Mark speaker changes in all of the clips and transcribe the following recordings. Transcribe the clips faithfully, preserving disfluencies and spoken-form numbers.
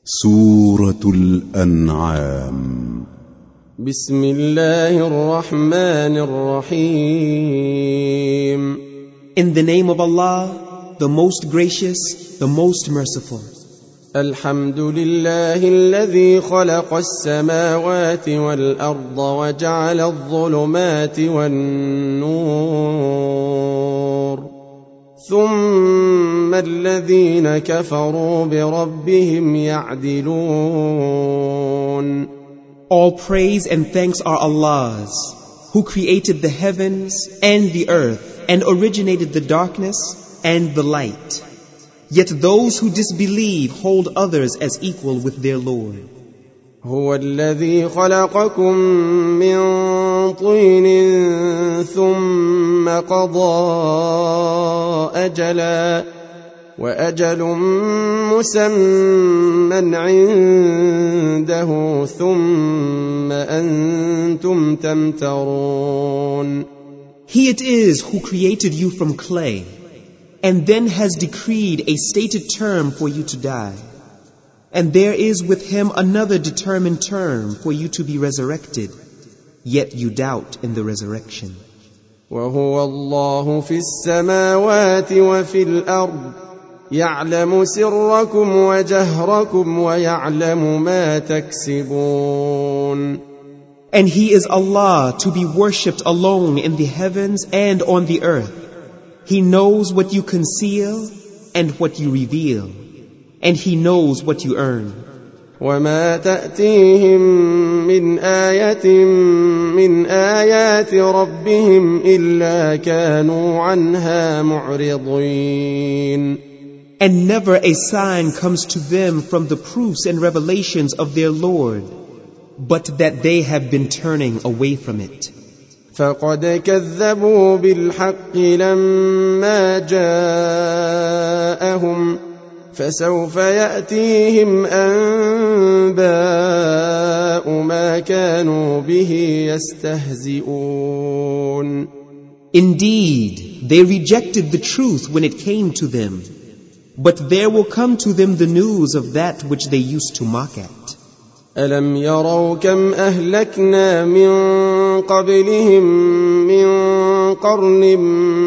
Speaker 1: سورة الأنعام.
Speaker 2: بسم الله الرحمن الرحيم.
Speaker 3: In the name of Allah, the most gracious, the most merciful.
Speaker 2: الحمد لله الذي خلق السماوات والأرض وجعل الظلمات والنور ثم الذين كفروا بربهم يعدلون.
Speaker 3: All praise and thanks are Allah's, who created the heavens and the earth and originated the darkness and the light. Yet those who disbelieve hold others as equal with their Lord.
Speaker 2: هو الذي خلقكم من طين ثم قضى أجلا وأجل مسمى عنده ثم أنتم تمترون.
Speaker 3: He it is who created you from clay and then has decreed a stated term for you to die. And there is with him another determined term for you to be resurrected, yet you doubt in the resurrection.
Speaker 2: وهو الله في السماوات وفي الأرض يعلم سركم وجهركم ويعلم ما تكسبون.
Speaker 3: And he is Allah to be worshipped alone in the heavens and on the earth. He knows what you conceal and what you reveal. And He knows what you earn.
Speaker 2: وما تأتيهم من آية من آيات ربهم إلا كانوا عنها معرضين.
Speaker 3: And never a sign comes to them from the proofs and revelations of their Lord, but that they have been turning away from it.
Speaker 2: فقد كذبوا بالحق لما جاءهم فسوف يأتيهم أنباء ما كانوا به يستهزئون.
Speaker 3: Indeed, they rejected the truth when it came to them, but there will come to them the news of that which they used to mock at.
Speaker 2: ألم يروا كم أهلكنا من قبلهم من قرن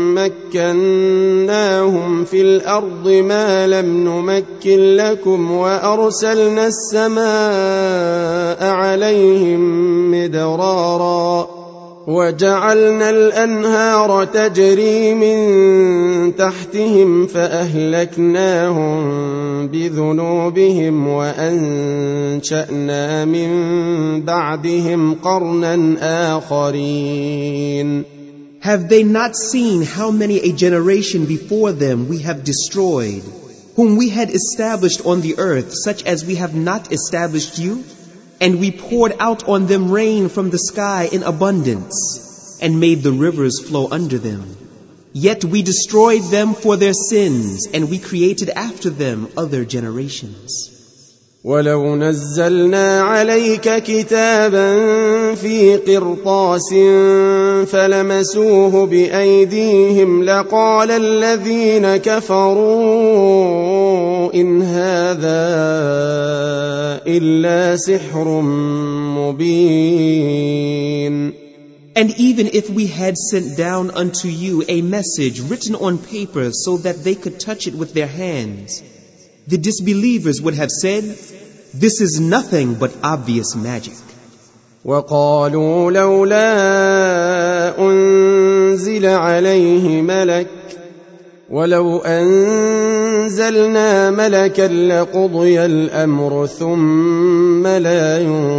Speaker 2: مكناهم في الأرض ما لم نمكن لكم وأرسلنا السماء عليهم مدرارا وجعلنا الأنهار تجري من تحتهم فأهلكناهم بذنوبهم وأنشأنا من بعدهم قرنا آخرين.
Speaker 3: Have they not seen how many a generation before them we have destroyed, whom we had established on the earth such as we have not established you? And we poured out on them rain from the sky in abundance, and made the rivers flow under them. Yet we destroyed them for their sins, and we created after them other generations.
Speaker 2: ولو نزلنا عليك كتابا في قرطاس فلمسوه بأيديهم لقال الذين كفروا إن هذا إلا سحر مبين.
Speaker 3: And even if we had sent down unto you a message written on paper so that they could touch it with their hands, the disbelievers would have said, this is nothing but obvious magic.
Speaker 2: وقالوا لولا أنزل عليه ملك ولو أنزلنا ملكا لقضي الأمر ثم لا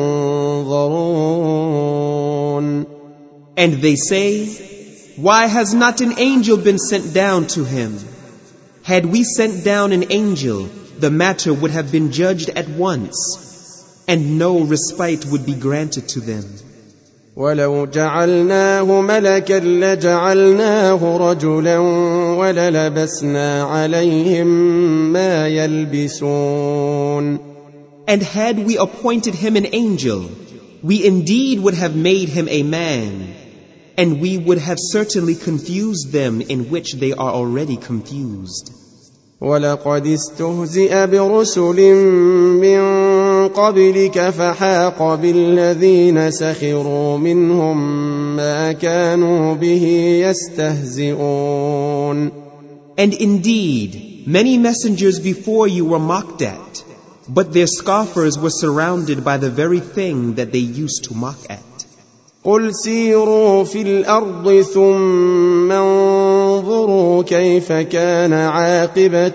Speaker 2: ينظرون.
Speaker 3: And they say, why has not an angel been sent down to him? Had we sent down an angel, the matter would have been judged at once, and no respite would be granted to them.
Speaker 2: ولو جعلناه ملكا لجعلناه رجلا وللبسنا عليهم ما يلبسون.
Speaker 3: And had we appointed him an angel, we indeed would have made him a man, and we would have certainly confused them in which they are already confused.
Speaker 2: ولقد استهزئ برسل من قبلك فحاق بالذين سخروا منهم ما كانوا به يستهزئون.
Speaker 3: And indeed, many messengers before you were mocked at, but their scoffers were surrounded by the very thing that they used to mock at.
Speaker 2: قل سيروا في الأرض ثم انظروا كيف كان عاقبة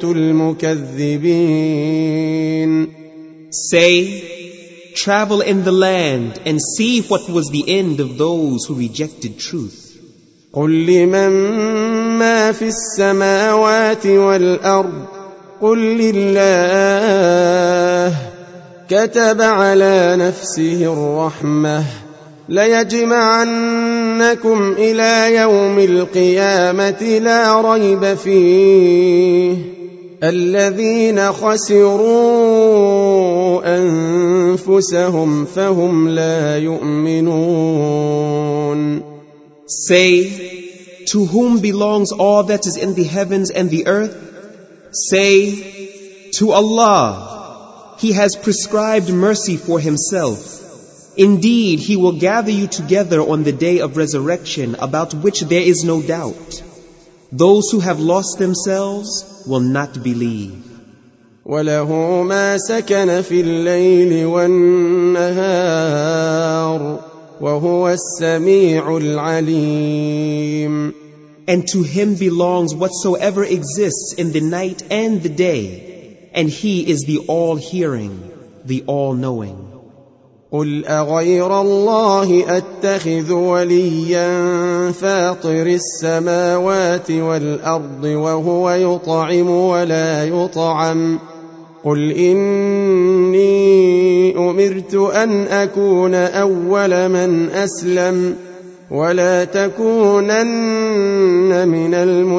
Speaker 2: المكذبين.
Speaker 3: Say, travel in the land and see what was the end of those who rejected truth.
Speaker 2: قل لمن ما في السماوات والأرض قل لله كتب على نفسه الرحمة ليجمعنكم إلى يوم القيامة لا ريب فيه الذين خسروا أنفسهم فهم لا يؤمنون.
Speaker 3: Say, to whom belongs all that is in the heavens and the earth? Say, to Allah. He has prescribed mercy for Himself. Indeed, He will gather you together on the day of resurrection, about which there is no doubt. Those who have lost themselves will not believe.
Speaker 2: وله ما سكن في الليل والنهار وهو السميع العليم.
Speaker 3: And to Him belongs whatsoever exists in the night and the day, and He is the all-hearing, the all-knowing.
Speaker 2: قل أغير الله أتخذ وليا فاطر السماوات والأرض وهو يطعم ولا يطعم قل إني أمرت أن أكون أول من أسلم ولا تكونن من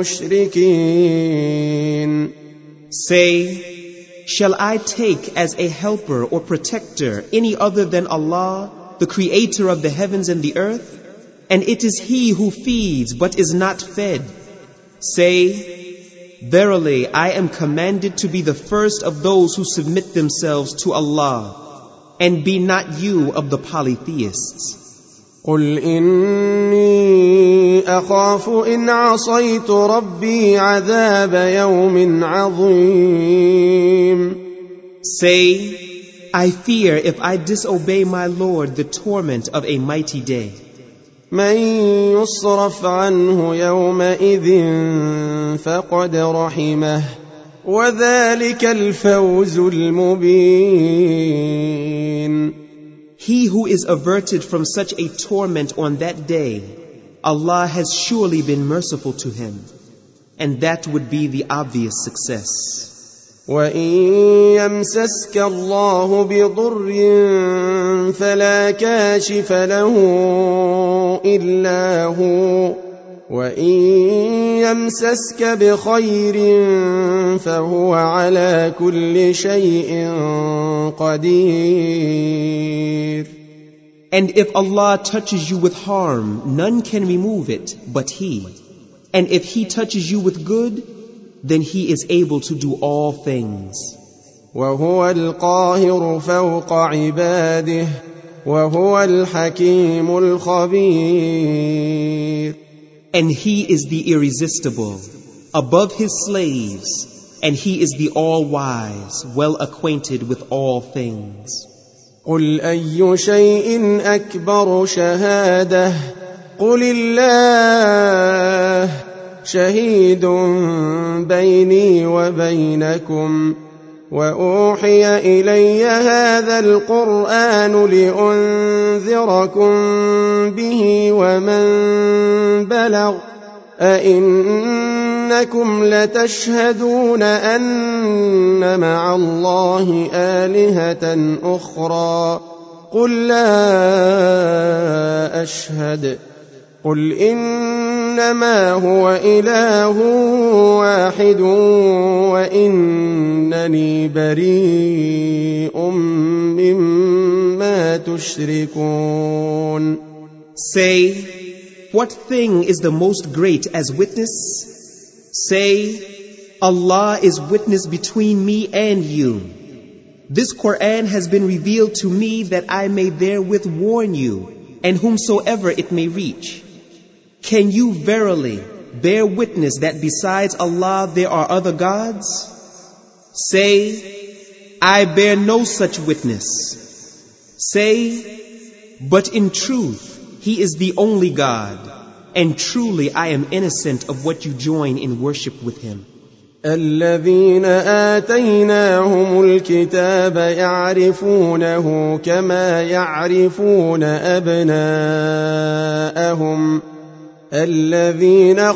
Speaker 2: المشركين.
Speaker 3: Say, shall I take as a helper or protector any other than Allah, the creator of the heavens and the earth? And it is He who feeds but is not fed. Say, verily I am commanded to be the first of those who submit themselves to Allah, and be not you of the polytheists.
Speaker 2: قل إني أخاف إن عصيت ربي عذاب يوم عظيم.
Speaker 3: Say, I fear if I disobey my Lord the torment of a mighty day.
Speaker 2: من يصرف عنه يومئذ فقد رحمه وذلك الفوز المبين.
Speaker 3: He who is averted from such a torment on that day, Allah has surely been merciful to him, and that would be the obvious success.
Speaker 2: وَإِن يَمْسَسْكَ اللَّهُ بِضُرٍّ فَلَا كَاشِفَ لَهُ إِلَّا هُوَ وَإِن يَمْسَسْكَ بِخَيْرٍ فَهُوَ عَلَى كُلِّ شَيْءٍ قَدِيرٌ.
Speaker 3: And if Allah touches you with harm, none can remove it but He. And if He touches you with good, then He is able to do all things.
Speaker 2: وَهُوَ الْقَاهِرُ فَوْقَ عِبَادِهِ وَهُوَ الْحَكِيمُ الْخَبِيرُ.
Speaker 3: And He is the irresistible, above His slaves, and He is the all-wise, well-acquainted with all things.
Speaker 2: قُلْ أَيُّ شَيْءٍ أَكْبَرُ شَهَادَةً قُلِ اللَّهُ شَهِيدٌ بَيْنِي وَبَيْنَكُمْ وَأُوحِيَ إِلَيَّ هَذَا الْقُرْآنُ لِأُنذِرَكُم بِهِ وَمَن بَلَغَ أَئِنَّكُمْ لَتَشْهَدُونَ أَنَّ مَعَ اللَّهِ آلِهَةً أُخْرَى قُل لَّا أَشْهَدُ قُلْ إِنَّمَا هُوَ إِلَٰهٌ وَاحِدٌ وَإِنَّنِي بَرِيءٌ مِّمَّا تُشْرِكُونَ.
Speaker 3: Say, what thing is the most great as witness? Say, Allah is witness between me and you. This Quran has been revealed to me that I may therewith warn you and whomsoever it may reach. Can you verily bear witness that besides Allah there are other gods? Say, I bear no such witness. Say, but in truth, He is the only God, and truly I am innocent of what you join in worship with Him.
Speaker 2: الذين آتيناهم الكتاب يعرفونه كما يعرفون أبناءهم الذين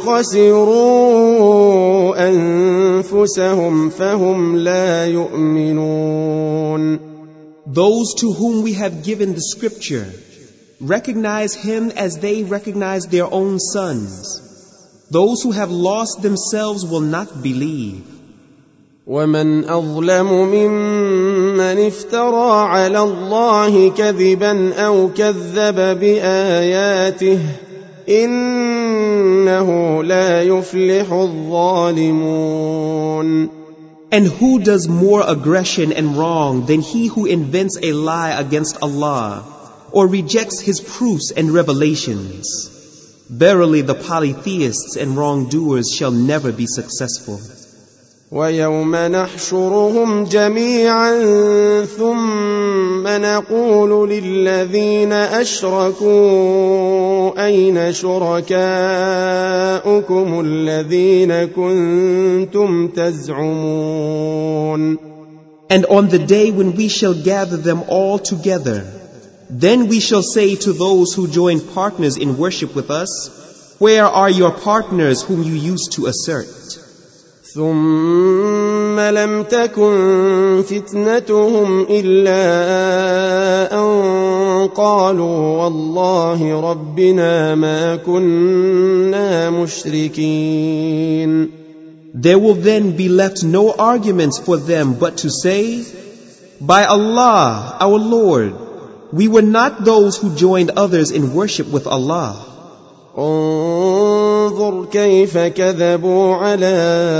Speaker 2: خسروا أنفسهم فهم لا يؤمنون.
Speaker 3: Those to whom we have given the scripture recognize Him as they recognize their own sons. Those who have lost themselves will not believe.
Speaker 2: ومن أظلم ممن افترى على الله كذبا أو كذب بآياته إنه لا يفلح الظالمون.
Speaker 3: And who does more aggression and wrong than he who invents a lie against Allah or rejects His proofs and revelations? Verily the polytheists and wrongdoers shall never be successful.
Speaker 2: ويوم نحشرهم جميعا ثم نقول للذين أشركوا أين شركاؤكم الذين كنتم تزعمون.
Speaker 3: And on the day when we shall gather them all together, then we shall say to those who join partners in worship with us, where are your partners whom you used to assert?
Speaker 2: ثم لم تكن فتنتهم إلا أن قالوا والله ربنا ما كنا مشركين.
Speaker 3: There will then be left no arguments for them but to say, by Allah, our Lord, we were not those who joined others in worship with Allah.
Speaker 2: انظر كيف كذبوا على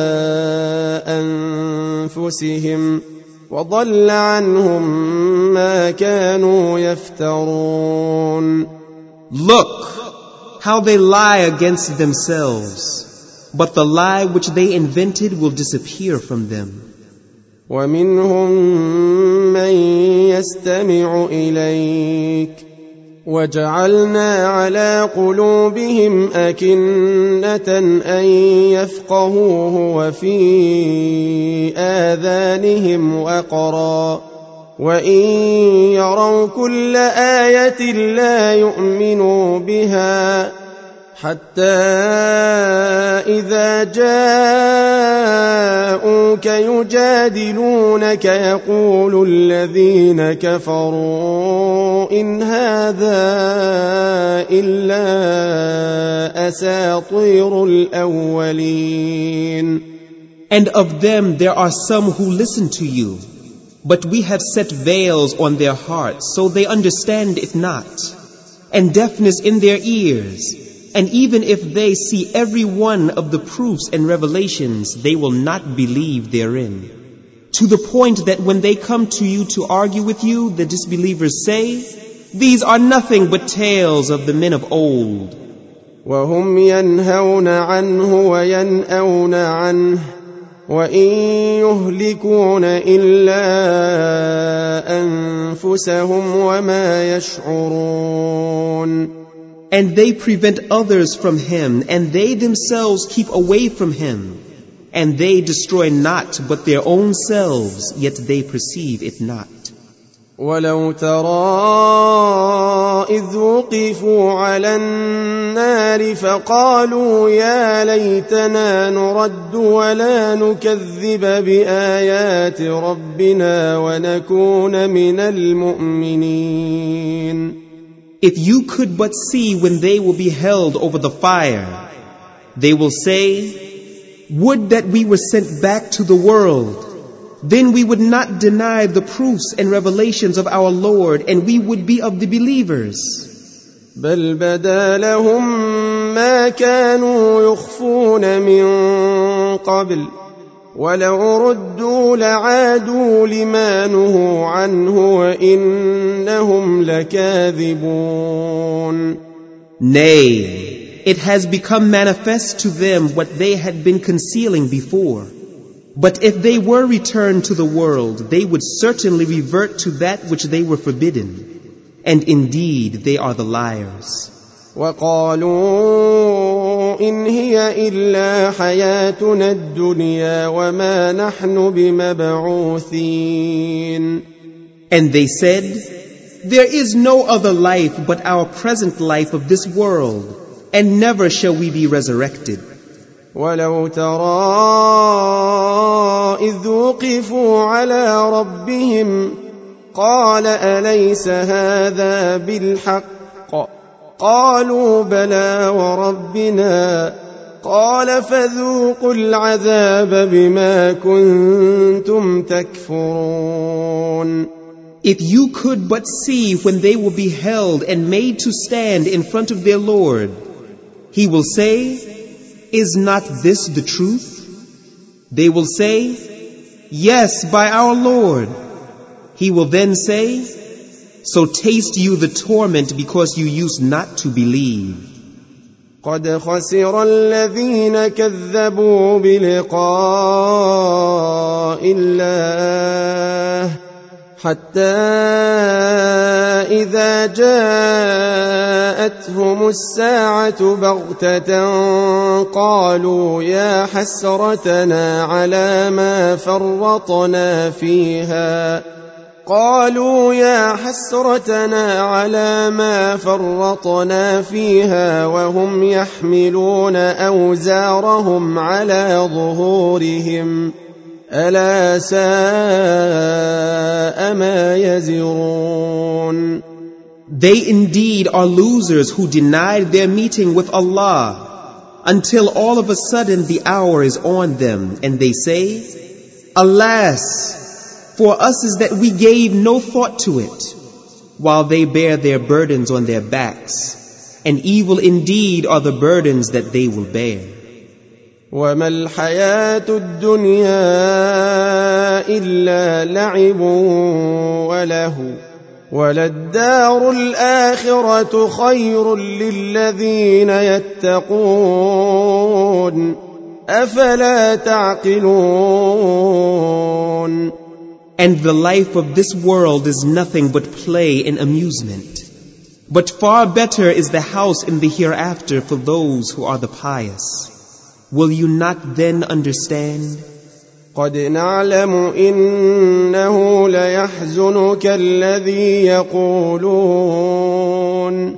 Speaker 2: أنفسهم وضل عنهم ما كانوا يفترون.
Speaker 3: Look how they lie against themselves, but the lie which they invented will disappear from them.
Speaker 2: ومنهم من يستمع إليك وجعلنا على قلوبهم أكنة أن يفقهوه وفي آذانهم وقرا وإن يروا كل آية لا يؤمنوا بها حتى إذا جاءوك يجادلونك يقول الذين كفروا إن هذا إلا أساطير الأولين.
Speaker 3: And of them there are some who listen to you, but we have set veils on their hearts so they understand it not, and deafness in their ears. And even if they see every one of the proofs and revelations, they will not believe therein. To the point that when they come to you to argue with you, the disbelievers say, these are nothing but tales of the men of old.
Speaker 2: وهم ينهون عنه وينأون عنه وإن يهلكون إلا أنفسهم وما يشعرون.
Speaker 3: And they prevent others from Him, and they themselves keep away from Him. And they destroy not but their own selves, yet they perceive it not.
Speaker 2: ولو ترى إذ وقفوا على النار فقالوا يا ليتنا نرد ولا نكذب بآيات ربنا ونكون من المؤمنين.
Speaker 3: If you could but see when they will be held over the fire, they will say, would that we were sent back to the world. Then we would not deny the proofs and revelations of our Lord, and we would be of the believers.
Speaker 2: بل بدا لهم ما كانوا يخفون من قبل ولو ردوا لعادوا لما نهوا عنه وإنهم لكاذبون.
Speaker 3: Nay, it has become manifest to them what they had been concealing before. But if they were returned to the world, they would certainly revert to that which they were forbidden. And indeed, they are the liars.
Speaker 2: وقالوا إن هي إلا حياتنا الدنيا وما نحن بمبعوثين.
Speaker 3: And they said, there is no other life but our present life of this world, and never shall we be resurrected.
Speaker 2: ولو ترى إذ وقفوا على ربهم قال أليس هذا بالحق قالوا بلى وربنا قال فذوقوا العذاب بما كنتم تكفرون.
Speaker 3: If you could but see when they will be held and made to stand in front of their Lord, He will say, is not this the truth? They will say, yes, by our Lord. He will then say, so taste you the torment because you used not to believe.
Speaker 2: قد خسر الذين كذبوا بلقاء الله حتى إذا جاءتهم الساعة بغتة قالوا يا حسرتنا على ما فرطنا فيها قالوا يا حسرتنا على ما فرطنا فيها وهم يحملون أوزارهم على ظهورهم ألا ساء ما يزرون.
Speaker 3: They indeed are losers who denied their meeting with Allah until all of a sudden the hour is on them and they say, alas, for us is that we gave no thought to it, while they bear their burdens on their backs, and evil indeed are the burdens that they will bear.
Speaker 2: وما الحياة الدنيا إلا لعب وله وللدار الآخرة خير للذين يتقون أفلا تعقلون.
Speaker 3: And the life of this world is nothing but play and amusement. But far better is the house in the hereafter for those who are the pious. Will you not then understand?
Speaker 2: قد نعلم إنه ليحزنك الذي يقولون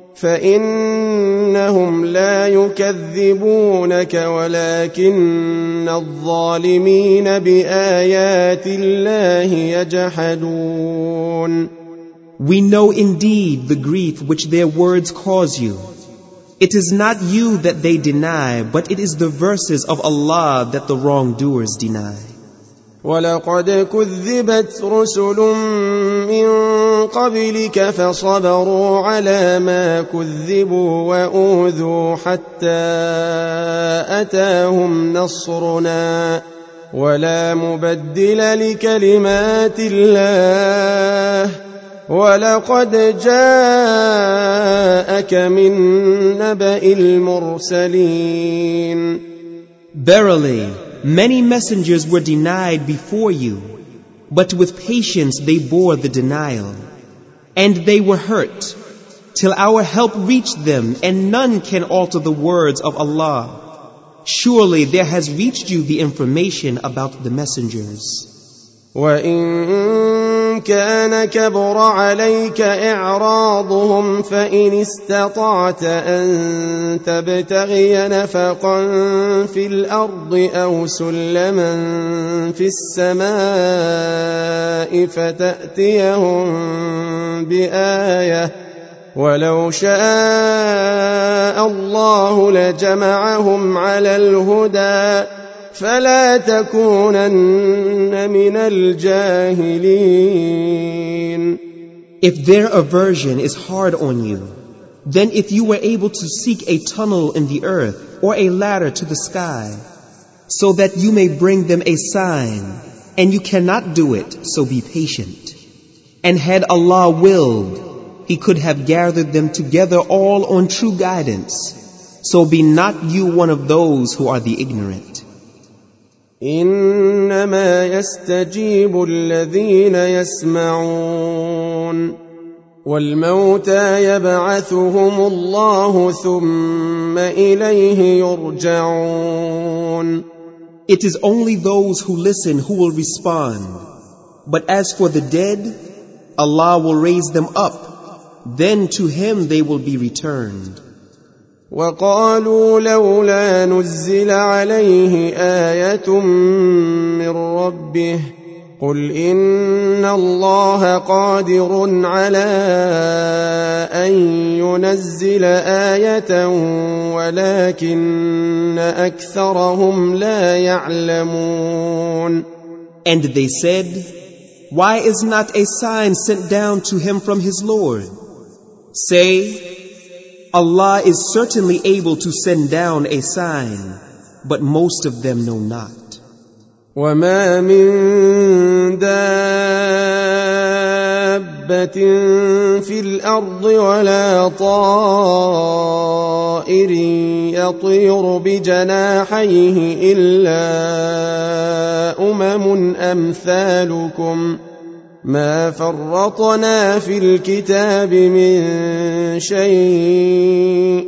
Speaker 2: فإنهم لا يكذبونك ولكن الظالمين بآيات الله يجحدون.
Speaker 3: We know indeed the grief which their words cause you. It is not you that they deny, but it is the verses of Allah that the wrongdoers deny.
Speaker 2: وَلَقَدْ كُذِّبَتْ رُسُلٌ مِّن قَبْلِكَ فَصَبَرُوا عَلَى مَا كُذِّبُوا وَأُوذُوا حَتَّى أَتَاهُمْ نَصْرُنَا وَلَا مُبَدِّلَ لِكَلِمَاتِ اللَّهِ وَلَقَدْ جَاءَكَ مِن نَّبَإِ الْمُرْسَلِينَ.
Speaker 3: Verily, many messengers were denied before you, but with patience they bore the denial. And they were hurt, till our help reached them, and none can alter the words of Allah. Surely there has reached you the information about the messengers.
Speaker 2: وَإِن كَانَ كَبُرَ عَلَيْكَ إِعْرَاضُهُمْ فَإِنِ اسْتَطَعْتَ أَن تَبْتَغِيَ نَفَقًا فِي الْأَرْضِ أَوْ سُلَّمًا فِي السَّمَاءِ فَتَأْتِيَهُم بِآيَةٍ وَلَوْ شَاءَ اللَّهُ لَجَمَعَهُمْ عَلَى الْهُدَى فلا تكونن من الجاهلين.
Speaker 3: If their aversion is hard on you, then if you were able to seek a tunnel in the earth or a ladder to the sky, so that you may bring them a sign, and you cannot do it, so be patient. And had Allah willed, He could have gathered them together all on true guidance. So be not you one of those who are the ignorant.
Speaker 2: إنما يستجيب الذين يسمعون والموتى يبعثهم الله ثم إليه يرجعون.
Speaker 3: It is only those who listen who will respond. But as for the dead, Allah will raise them up. Then to Him they will be returned.
Speaker 2: وقالوا لولا نزل عليه آية من ربه قل إن الله قادر على أن ينزل آية ولكن أكثرهم لا يعلمون.
Speaker 3: And they said, why is not a sign sent down to him from his Lord? Say, Allah is certainly able to send down a sign, but most of them know not.
Speaker 2: وما من دابة في الأرض ولا طائر يطير بجناحيه إلا أمم أمثالكم ما فرطنا في الكتاب من شيء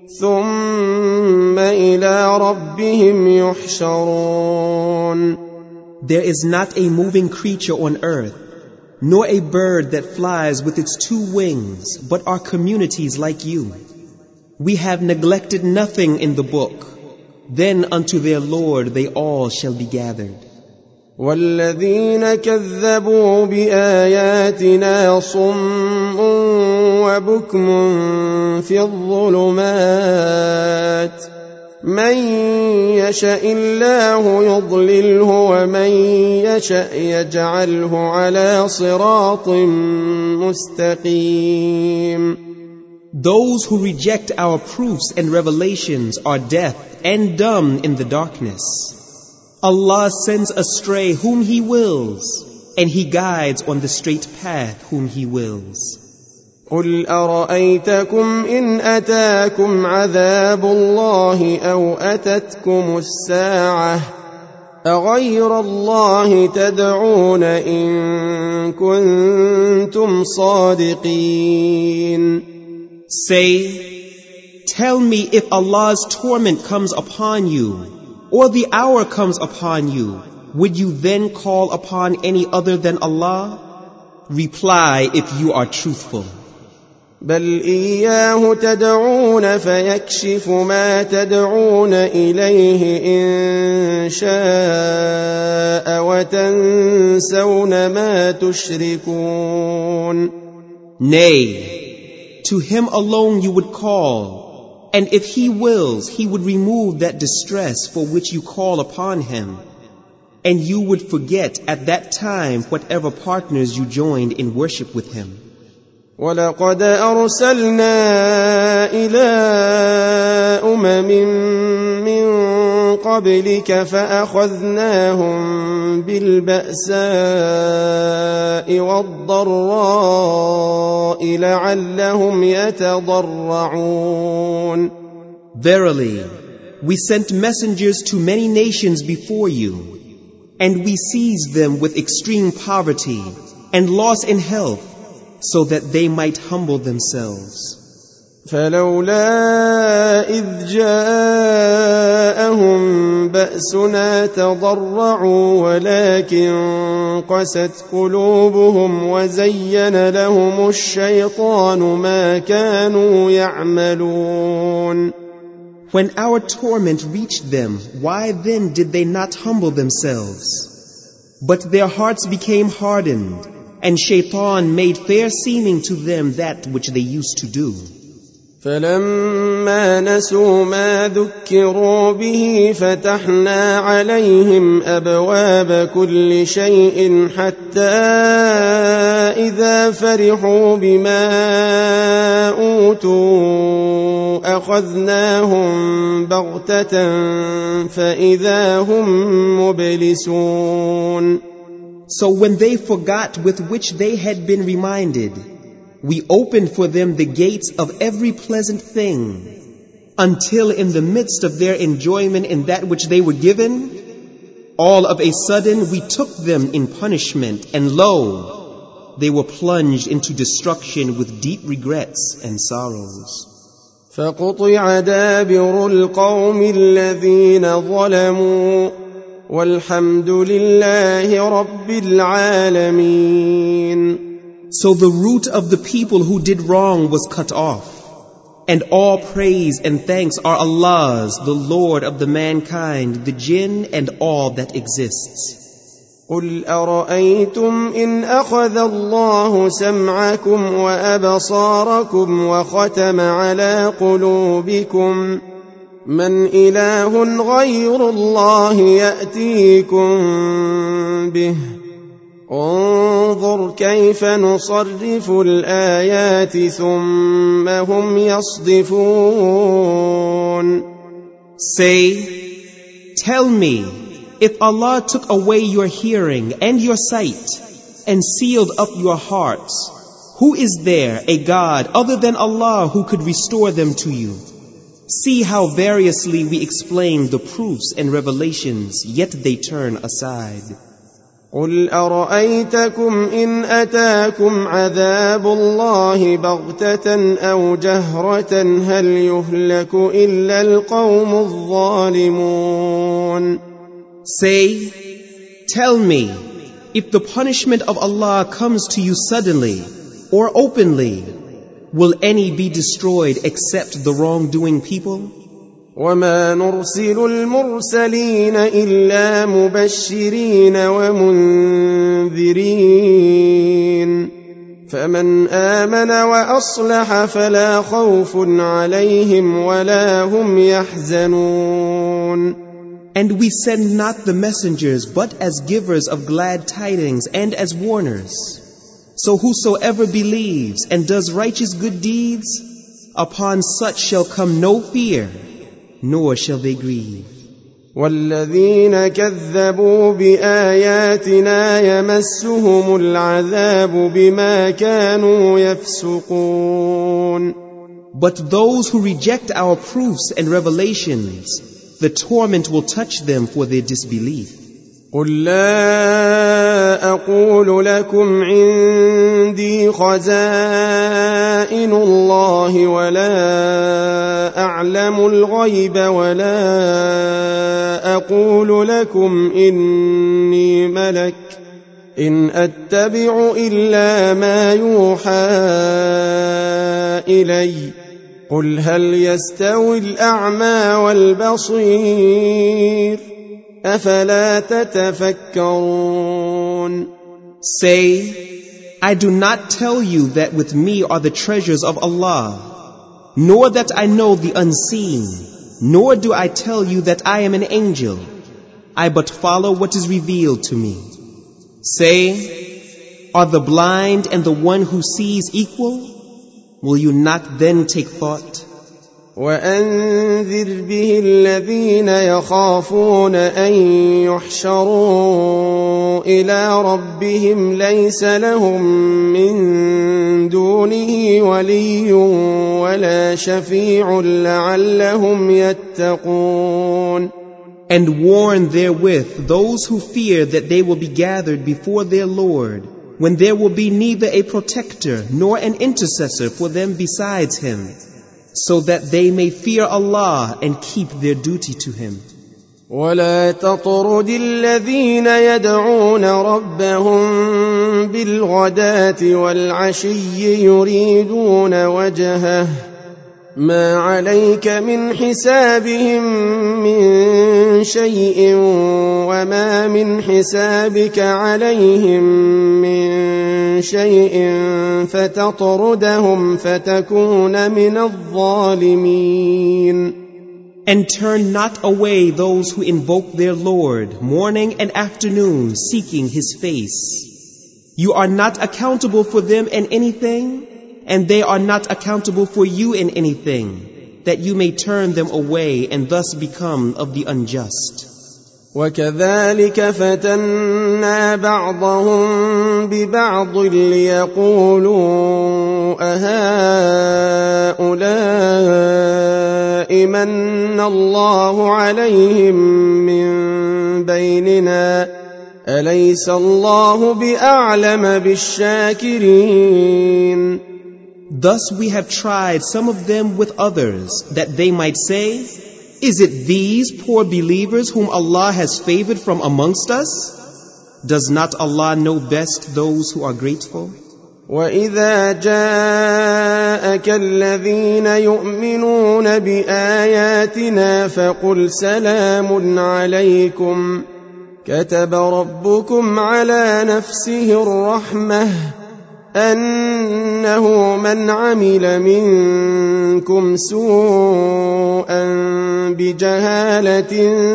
Speaker 2: ثم إلى ربهم يحشرون.
Speaker 3: There is not a moving creature on earth, nor a bird that flies with its two wings, but are communities like you. We have neglected nothing in the book. Then unto their Lord they all shall be gathered.
Speaker 2: والذين كذبوا بآياتنا صم وبكم في الظلمات من يشاء الله يضلله ومن يشاء يجعله على صراط مستقيم.
Speaker 3: Those who reject our proofs and revelations are deaf and dumb in the darkness. Allah sends astray whom He wills, and He guides on the straight path whom He wills.
Speaker 2: قل أرأيتكم إن أتاكم عذاب الله أو أتتكم الساعة أغير الله تدعون إن كنتم صادقين.
Speaker 3: Say, tell me if Allah's torment comes upon you, or the hour comes upon you, would you then call upon any other than Allah? Reply if you are truthful.
Speaker 2: بل إياه تدعون فيكشف ما تدعون إليه إن شاء وتنسون ما تشركون.
Speaker 3: Nay, to Him alone you would call, and if He wills, He would remove that distress for which you call upon Him, and you would forget at that time whatever partners you joined in worship with Him.
Speaker 2: ولقد أرسلنا إلى أمم من قبلك فأخذناهم بالبأساء والضراء لعلهم يتضرعون.
Speaker 3: Verily, we sent messengers to many nations before you, and we seized them with extreme poverty and loss in health, so that they might humble themselves.
Speaker 2: فلولا إذ جاءهم بأسنا تضرعوا ولكن قست قلوبهم وزين لهم الشيطان ما كانوا يعملون.
Speaker 3: When our torment reached them, why then did they not humble themselves? But their hearts became hardened, and Shaitan made fair seeming to them that which they used to do.
Speaker 2: فلما نسوا ما ذكروا به فتحنا عليهم أبواب كل شيء حتى إذا فرحوا بما أوتوا أخذناهم بغتة فإذا هم مبلسون.
Speaker 3: So when they forgot with which they had been reminded, we opened for them the gates of every pleasant thing, until in the midst of their enjoyment in that which they were given, all of a sudden we took them in punishment, and lo, they were plunged into destruction with deep regrets and sorrows.
Speaker 2: فقطع دابر القوم الذين ظلموا والحمد لله رب العالمين.
Speaker 3: So the root of the people who did wrong was cut off, and all praise and thanks are Allah's, the Lord of the mankind, the jinn and all that exists.
Speaker 2: قل أرأيتم إن أخذ الله سمعكم وأبصاركم وختم على قلوبكم من إله غير الله يأتيكم به انظر كيف نصرف الآيات ثم هم يصدفون.
Speaker 3: Say, tell me, if Allah took away your hearing and your sight and sealed up your hearts, who is there a God other than Allah who could restore them to you? See how variously we explain the proofs and revelations, yet they turn aside.
Speaker 2: قل أرأيتكم إن أتاكم عذاب الله بغتة أو جهرة هل يهلك إلا القوم الظالمون.
Speaker 3: Say, tell me, if the punishment of Allah comes to you suddenly or openly, will any be destroyed except the wrongdoing people?
Speaker 2: وما نرسل المرسلين إلا مبشرين ومنذرين فمن آمن وأصلح فلا خوف عليهم ولا هم يحزنون.
Speaker 3: And we send not the messengers but as givers of glad tidings and as warners. So whosoever believes and does righteous good deeds, upon such shall come no fear, nor shall they grieve.
Speaker 2: والذين كذبوا بآياتنا يمسهم العذاب بما كانوا يفسقون.
Speaker 3: But those who reject our proofs and revelations, the torment will touch them for their disbelief.
Speaker 2: قل لا أقول لكم عندي خزائن الله ولا أعلم الغيب ولا أقول لكم إني ملك إن أتبع إلا ما يوحى إلي قل هل يستوي الأعمى والبصير أفلا تتفكرون.
Speaker 3: Say, I do not tell you that with me are the treasures of Allah, nor that I know the unseen, nor do I tell you that I am an angel. I but follow what is revealed to me. Say, are the blind and the one who sees equal? Will you not then take thought?
Speaker 2: وأنذر به الذين يخافون أن يحشروا إلى ربهم ليس لهم من دونه ولي ولا شفيع لعلهم يتقون.
Speaker 3: And warn therewith those who fear that they will be gathered before their Lord, when there will be neither a protector nor an intercessor for them besides Him, so that they may fear Allah and keep their duty to Him.
Speaker 2: ولا تطرد الذين يدعون ربهم بالغداة والعشي يريدون وجهه ما عليك من حسابهم من شيء وما من حسابك عليهم من شيء فتطردهم فتكون من الظالمين.
Speaker 3: And turn not away those who invoke their Lord morning and afternoon seeking His face. You are not accountable for them in anything, and they are not accountable for you in anything, that you may turn them away and thus become of the unjust.
Speaker 2: وكذلك فتنا بعضهم ببعض ليقولوا أهؤلاء من الله عليهم من بيننا أليس الله بأعلم بالشاكرين.
Speaker 3: Thus we have tried some of them with others, that they might say, is it these poor believers whom Allah has favored from amongst us? Does not Allah know best those who are grateful?
Speaker 2: وَإِذَا جَاءَكَ الَّذِينَ يُؤْمِنُونَ بِآيَاتِنَا فَقُلْ سَلَامٌ عَلَيْكُمْ كَتَبَ رَبُّكُمْ عَلَى نَفْسِهِ الرَّحْمَةَ أنه من عمل منكم سوءا بجهالة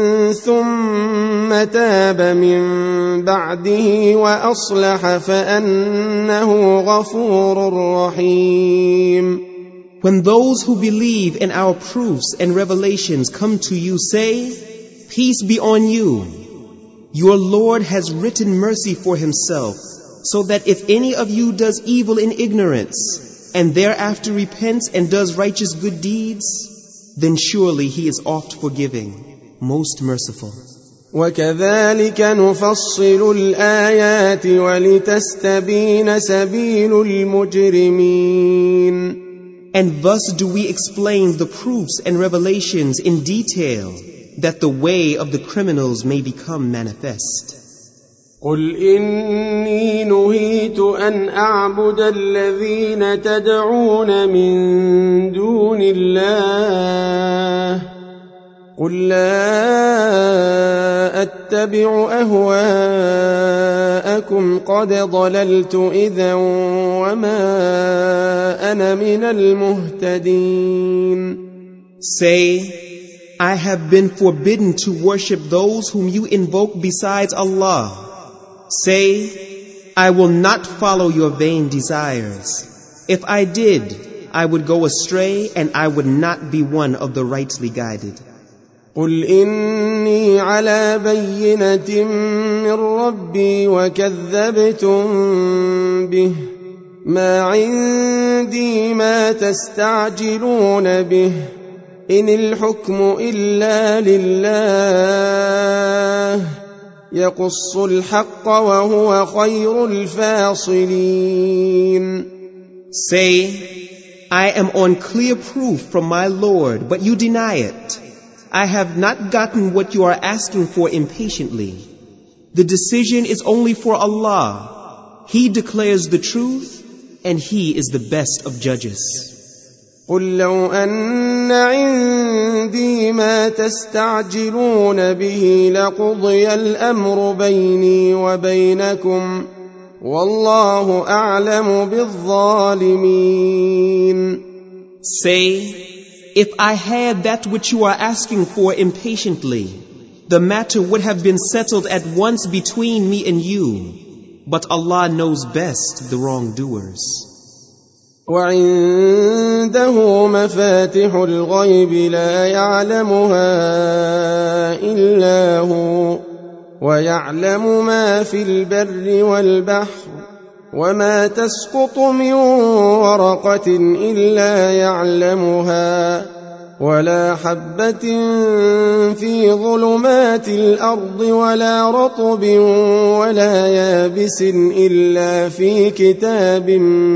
Speaker 2: ثم تاب من بعده وأصلح فأنه غفور رحيم.
Speaker 3: When those who believe in our proofs and revelations come to you, say, peace be on you. Your Lord has written mercy for Himself, so that if any of you does evil in ignorance, and thereafter repents and does righteous good deeds, then surely He is oft forgiving, most merciful.
Speaker 2: وَكَذَلِكَ نُفَصِّلُ الْآيَاتِ وَلِتَسْتَبِينَ سَبِيلُ الْمُجْرِمِينَ.
Speaker 3: And thus do we explain the proofs and revelations in detail, that the way of the criminals may become manifest.
Speaker 2: قل إني نهيت أن أعبد الذين تدعون من دون الله قل لا أتبع أهواءكم قد ضللت إذا وما أنا من المهتدين.
Speaker 3: Say, I have been forbidden to worship those whom you invoke besides Allah. Say, I will not follow your vain desires. If I did, I would go astray and I would not be one of the rightly guided.
Speaker 2: قل إني على بينة من ربي وكذبتم به ما عندي ما تستعجلون به إن الحكم إلا لله يقص الحق وهو خير الفاصلين.
Speaker 3: Say, I am on clear proof from my Lord, but you deny it. I have not gotten what you are asking for impatiently. The decision is only for Allah. He declares the truth, and He is the best of judges.
Speaker 2: قل لو أن عندي ما تستعجلون به لقضي الأمر بيني وبينكم والله أعلم بالظالمين.
Speaker 3: Say, if I had that which you are asking for impatiently, the matter would have been settled at once between me and you, but Allah knows best the wrongdoers.
Speaker 2: وعنده مفاتح الغيب لا يعلمها إلا هو ويعلم ما في البر والبحر وما تسقط من ورقة إلا يعلمها ولا حبة في ظلمات الأرض ولا رطب ولا يابس إلا في كتاب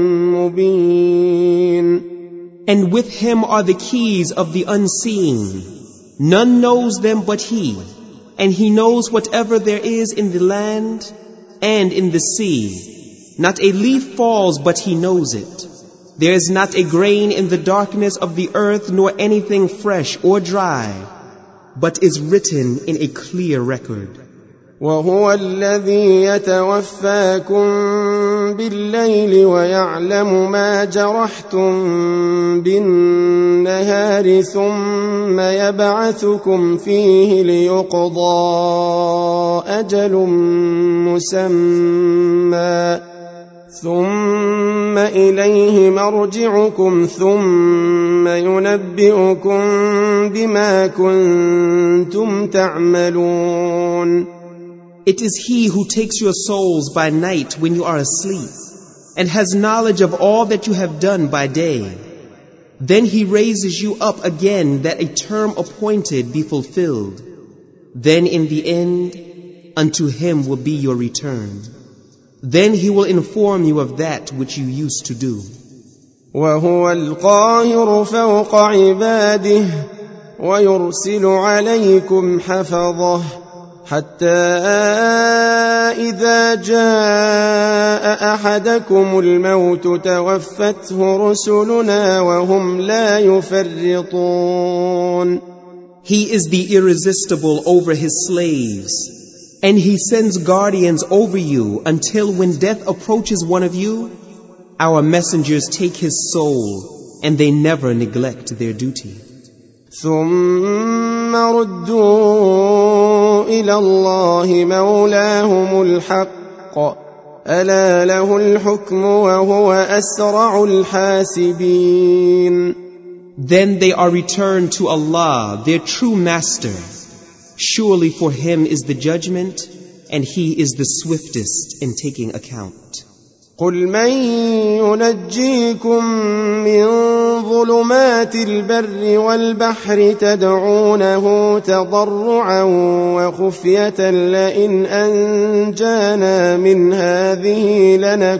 Speaker 2: مبين.
Speaker 3: And with Him are the keys of the unseen. None knows them but He, and He knows whatever there is in the land and in the sea. Not a leaf falls but He knows it. There is not a grain in the darkness of the earth, nor anything fresh or dry, but is written in a clear record.
Speaker 2: وهو الذي يتوفاكم بالليل ويعلم ما جرحتم بالنهار ثم يبعثكم فيه ليقضى أجل مسمى ثم إليه مرجعكم ثم ينبئكم بما كنتم تعملون.
Speaker 3: It is He who takes your souls by night when you are asleep, and has knowledge of all that you have done by day. Then He raises you up again that a term appointed be fulfilled. Then in the end, unto Him will be your return. Then He will inform you of that which you used to do.
Speaker 2: وهو القاهر فوق عباده ويرسل عليكم حفظه حتى إذا جاء أحدكم الموت توفته رسلنا وهم لا يفرطون.
Speaker 3: He is the irresistible over His slaves, and He sends guardians over you until when death approaches one of you, our messengers take his soul, and they never neglect their duty.
Speaker 2: ثم ردوا إلى الله مولاهم الحق ألا له الحكم وهو أسرع الحاسبين.
Speaker 3: Then they are returned to Allah, their true master. Surely for Him is the judgment, and He is the swiftest in taking account.
Speaker 2: قل من ينجيكم من ظلمات البر والبحر تدعونه تضرعا وخفية لئن أنجانا من هذه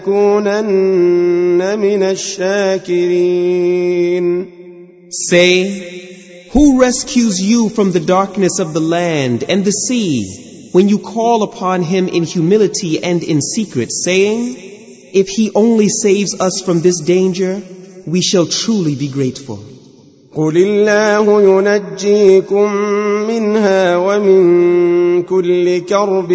Speaker 2: لنكونن من الشاكرين.
Speaker 3: Say, who rescues you from the darkness of the land and the sea when you call upon Him in humility and in secret, saying, if He only saves us from this danger, we shall truly be grateful.
Speaker 2: قل الله ينجيكم منها ومن كل كرب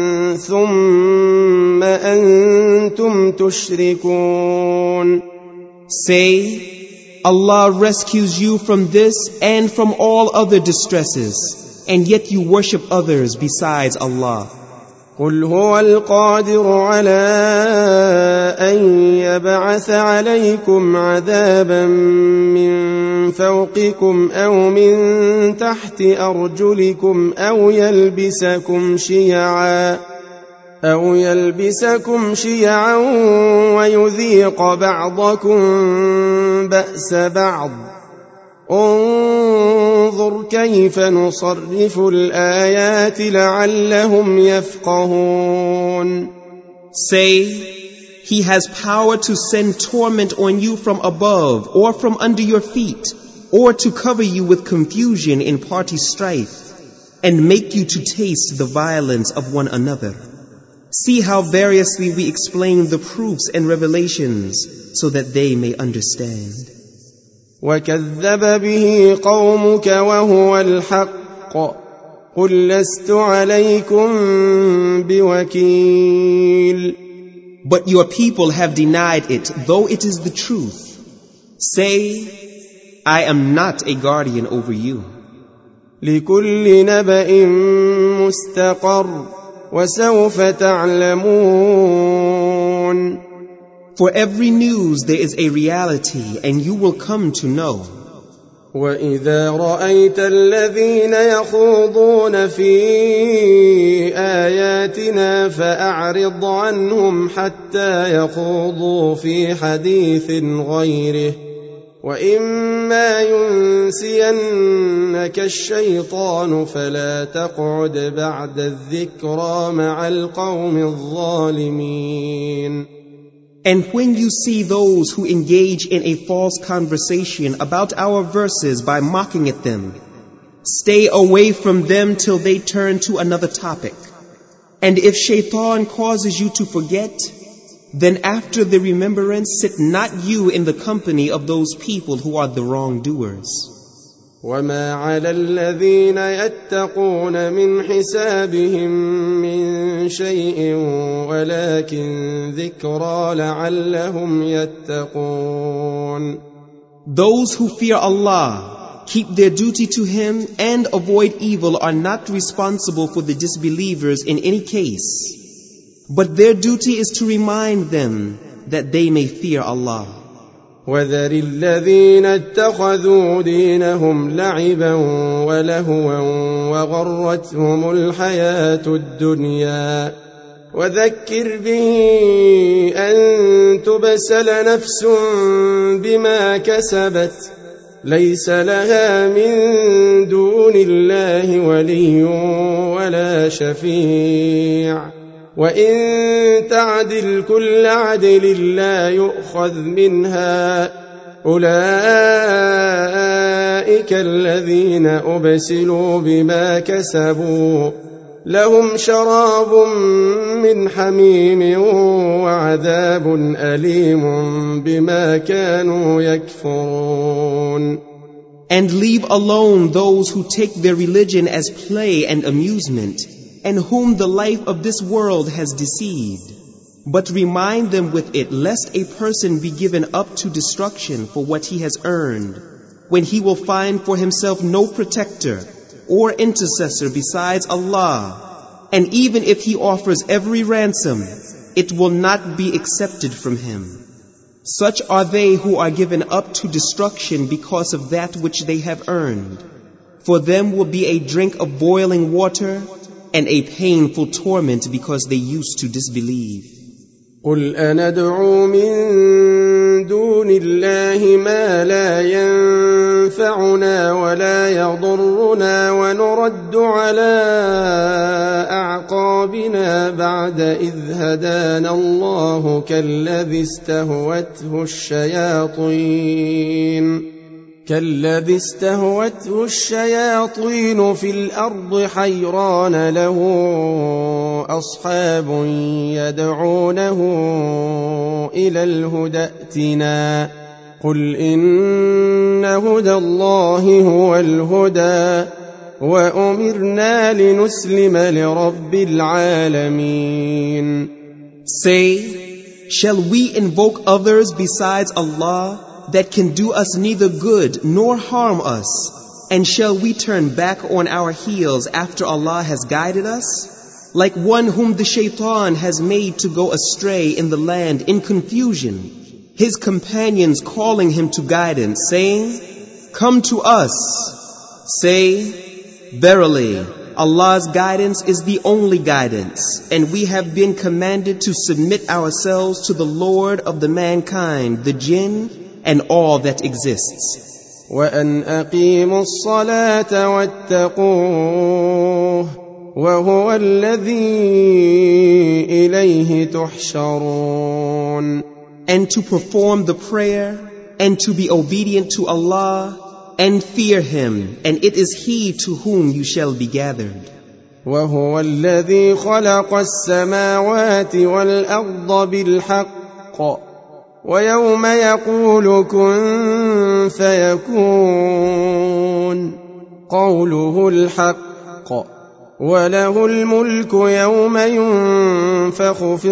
Speaker 2: ثم أنتم تشركون.
Speaker 3: Say, Allah rescues you from this and from all other distresses, and yet you worship others besides Allah.
Speaker 2: قل هو القادر على أن يبعث عليكم عذابا من فوقكم أو من تحت أرجلكم أو يلبسكم شيعا أو يلبسكم شيعا ويذيق بعضكم بأس بعض. انظر كيف نصرف الآيات لعلهم يفقهون.
Speaker 3: Say, He has power to send torment on you from above or from under your feet, or to cover you with confusion in party strife, and make you to taste the violence of one another. See how variously we explain the proofs and revelations so that they may understand.
Speaker 2: وكذب به قومك وهو الحق قل لست عليكم بوكيل.
Speaker 3: But your people have denied it, though it is the truth. Say, I am not a guardian over you.
Speaker 2: لكل نبأ مستقر وسوف تعلمون.
Speaker 3: For every news there is a reality, and you will come to know.
Speaker 2: وإذا رأيت الذين يخوضون في آياتنا فأعرض عنهم حتى يخوضوا في حديث غيره وإما ينسينك الشيطان فلا تقعد بعد الذكرى مع القوم الظالمين.
Speaker 3: And when you see those who engage in a false conversation about our verses by mocking at them, stay away from them till they turn to another topic. And if shaitan causes you to forget, Then after the remembrance, sit not you in the company of those people who are the wrongdoers.
Speaker 2: وما على الذين يتقون من حسابهم من شيء ولكن ذكرى لعلهم يتقون.
Speaker 3: Those who fear Allah, keep their duty to Him and avoid evil are not responsible for the disbelievers in any case. But their duty is to remind them that they may fear Allah.
Speaker 2: وذر الذين اتخذوا دينهم لعبا ولهوا وغرتهم الحياة الدنيا وذكر به أن تبسل نفس بما كسبت ليس لها من دون الله ولي ولا شفيع وإن تعدل كل عدل لا يؤخذ منها أولئك الذين أبسلوا بما كسبوا لهم شراب من حميم وعذاب أليم بما كانوا يكفرون.
Speaker 3: And leave alone those who take their religion as play and amusement, and whom the life of this world has deceived. But remind them with it, lest a person be given up to destruction for what he has earned, when he will find for himself no protector or intercessor besides Allah. And even if he offers every ransom, it will not be accepted from him. Such are they who are given up to destruction because of that which they have earned. For them will be a drink of boiling water and a painful torment because they used to disbelieve.
Speaker 2: قل أندعو من دون الله ما لا ينفعنا ولا يضرنا ونرد على أعقابنا بعد إذ هدانا الله كالذي استهوته الشياطين كالذي استهوته الشياطين في الأرض حيران له أصحاب يدعونه إلى الهدى ائتنا قل إن هدى الله هو الهدى وأمرنا لنسلم لرب العالمين.
Speaker 3: Say, shall we invoke others besides Allah that can do us neither good nor harm us? And shall we turn back on our heels after Allah has guided us? Like one whom the shaitan has made to go astray in the land in confusion, his companions calling him to guidance, saying, come to us. Say, verily, Allah's guidance is the only guidance, and we have been commanded to submit ourselves to the Lord of the mankind, the jinn, and all that exists.
Speaker 2: وأن أقيموا الصلاة واتقوه وهو الذي إليه تحشرون.
Speaker 3: And to perform the prayer and to be obedient to Allah and fear Him, and it is He to whom you shall be gathered.
Speaker 2: وهو الذي خلق السماوات والأرض بالحق ويوم يقول كن فيكون قوله الحق وله الملك يوم ينفخ في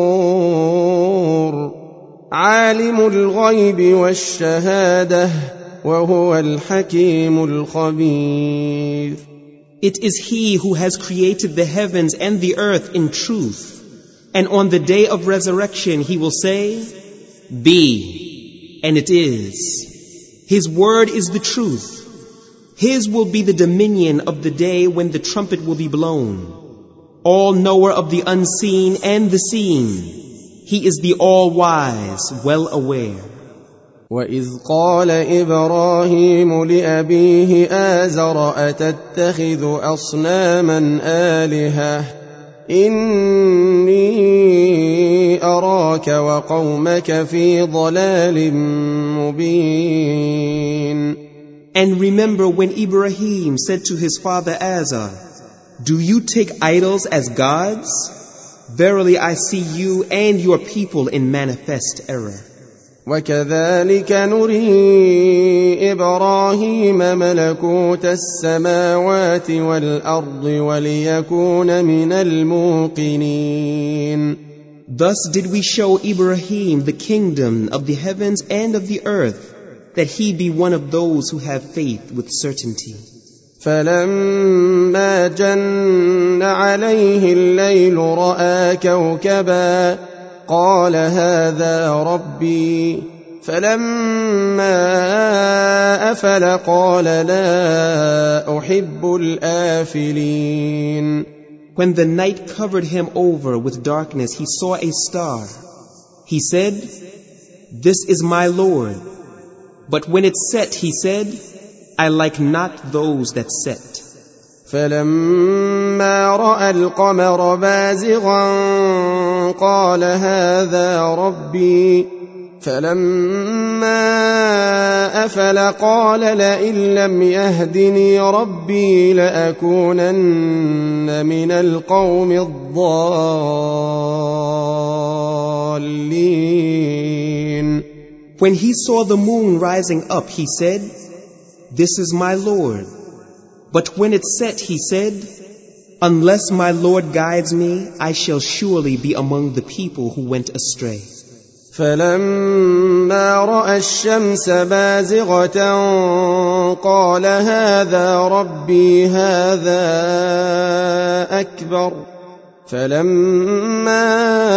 Speaker 2: الصور عالم الغيب والشهادة وهو الحكيم الخبير.
Speaker 3: It is He who has created the heavens and the earth in truth, and on the day of resurrection He will say, be, and it is. His word is the truth. His will be the dominion of the day when the trumpet will be blown. All knower of the unseen and the seen. He is the all-wise, well aware.
Speaker 2: وَإِذْ قَالَ إِبْرَاهِيمُ لِأَبِيهِ آزَرَ أَتَتَّخِذُ أَصْنَامًا آلِهَةً إِنِّي أَرَاكَ وَقَوْمَكَ فِي ضَلَالٍ مُبِينٍ.
Speaker 3: And remember when Ibrahim said to his father Azar, do you take idols as gods? Verily I see you and your people in manifest error.
Speaker 2: وكذلك نري إبراهيم ملكوت السماوات والأرض وليكون من الموقنين.
Speaker 3: Thus did we show Ibrahim the kingdom of the heavens and of the earth, that he be one of those who have faith with certainty.
Speaker 2: فلما جن عليه الليل رأى كوكبا قال هذا ربي فلما أفل قال لا أحب الآفلين.
Speaker 3: When the night covered him over with darkness, he saw a star. He said, "This is my Lord." But when it set, he said, "I like not those that set."
Speaker 2: فلما رأى القمر بازغا قال هذا ربي فلما أفل قال لئن لم يهدني ربي لأكونن من القوم الضالين.
Speaker 3: When he saw the moon rising up, he said, "This is my Lord." But when it set, he said, "Unless my Lord guides me, I shall surely be among the people who went astray."
Speaker 2: فلما رأى الشمس بازغة قال هذا ربي هذا أكبر فلما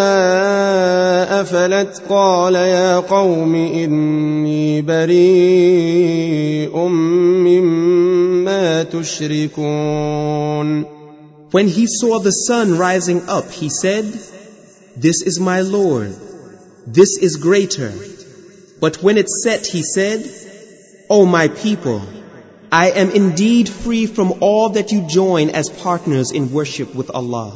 Speaker 2: أفلت قال يا قوم إني بريء مما تشركون.
Speaker 3: When he saw the sun rising up, he said, "This is my Lord. This is greater." But when it set, he said, "O my people, I am indeed free from all that you join as partners in worship with Allah.